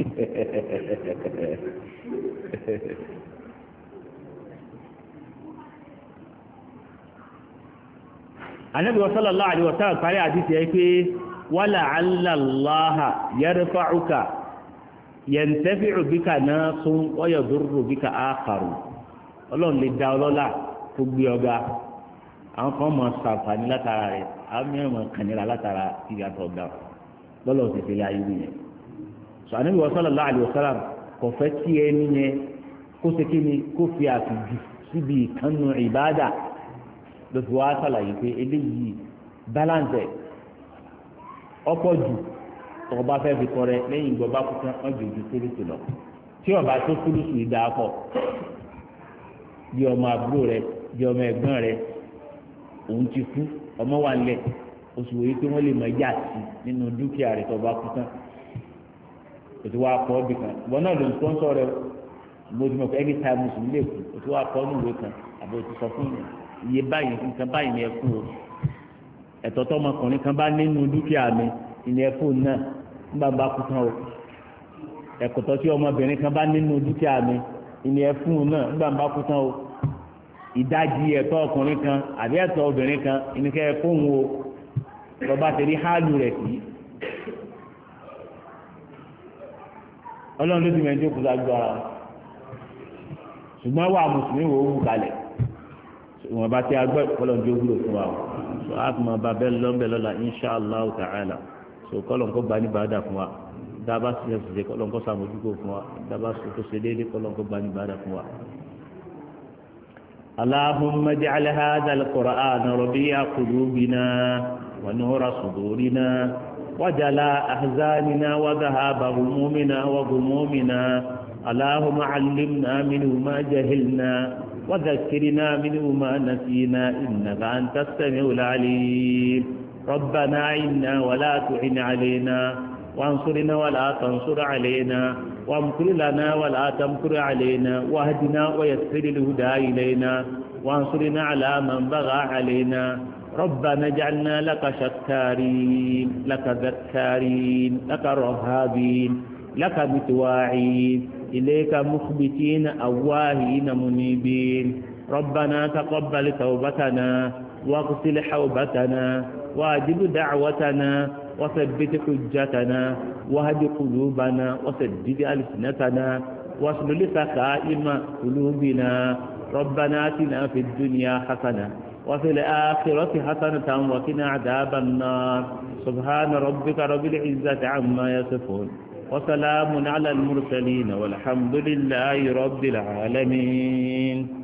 Ànábì sallallahu alaihi wasallam parí àdìsí ẹ pé wala allallaha yarfa'uka yantafi'u bika nasun wa yadurru bika akharu ọlọ́run lè da ọlọ́lá tó gbé ọgá àwọn kan mọ̀ sàǹfààní látara rẹ̀ àwọn mìíràn mọ̀ kànírà látara ìyàtọ̀ ọ̀gá lọ́lọ́ òṣèṣe ilé ayé yẹn sọ Ànábì sallallahu alaihi wasallam kò fẹ́ tí ẹni yẹn kó ṣe kí ni kó fi àfijù síbi ìkànnù ìbáàdà ló fi wá sàlàyé pé eléyìí balance ọ̀pọ̀ jù ọba fẹ́ fi kọrẹ lẹ́yìn ìgbọ́ bá kúkan ọjọ́ ojú kúrúsù lọ tí ọba tó kúrúsù yìí dáa pọ̀ bí ọmọ àbúrò rẹ bí ọmọ ẹ̀gbọ́n rẹ òun ti kú ọmọ wa lẹ̀ oṣù wòye pé wọ́n lè mọ ẹja sí nínú dúkìá rẹ tó bá kúkan òtí wàá kọ́ ọ́bì kan ìbọn náà ló ń sponsor rẹ mo ti mọ̀ pé every time mùsùlùmí lè kú òtí wàá kọ́ ọ́nù ìwé kan àbí òtí sọ fún yẹn iye báyìí nǹkan báyìí ni ẹ fún o ẹ̀tọ́ tọmọkùnrin kan bá nínú dúkìá mi ni ẹ fún náà nígbà bá kú tán o ẹ̀kọ́tọ́ tí ọmọbìnrin kan bá nínú dúkìá mi ni ẹ fún náà nígbà bá kú tán o ìdajì ẹ̀tọ́ ọkùnrin kan àbí ẹ̀tọ́ obìnrin kan ni kẹ́ ẹ fún o lọ́ba tẹ̀lé hálù rẹ̀ sí ọlọ́run ló ti mẹ́jọ kó sáájú ara ṣùgbọ́n wà mùsùlùmí wò ó wù kalẹ̀ wọn bá ti agbẹ́ kọlọ́njọ́ wúlò fún wa so a tún máa ba bẹ́ẹ̀ lọ́nbẹ̀ lọ́la insha allah ta'ala so kọlọ́nkọ́ gba ní bàdà fún wa dábàá sí ẹ̀sìn kọlọ́nkọ́ sàmójúkò fún wa dábàá sí tó ṣe déédéé kọlọ́nkọ́ gba ní bàdà fún wa. allahumma ij'al hadha al-qur'ana rabi'a qulubina wa nura sudurina wa jalaa ahzanina wa dhahaba humumina wa ghumumina allahumma 'allimna minhu ma jahilna وذكرنا منه ما نسينا إنك أنت السميع العليم ربنا عنا ولا تعن علينا وانصرنا ولا تنصر علينا وامكر لنا ولا تمكر علينا واهدنا ويسر الهدى إلينا وانصرنا على من بغى علينا ربنا اجعلنا لك شكارين لك ذكارين لك رهابين لك متواعين إليك مخبتين أواهين منيبين ربنا تقبل توبتنا واغسل حوبتنا واجب دعوتنا وثبت حجتنا واهد قلوبنا وسدد ألسنتنا واسلل سخائم قلوبنا ربنا آتنا في الدنيا حسنة وفي الآخرة حسنة وقنا عذاب النار سبحان ربك رب العزة عما يصفون وسلام على المرسلين والحمد لله رب العالمين.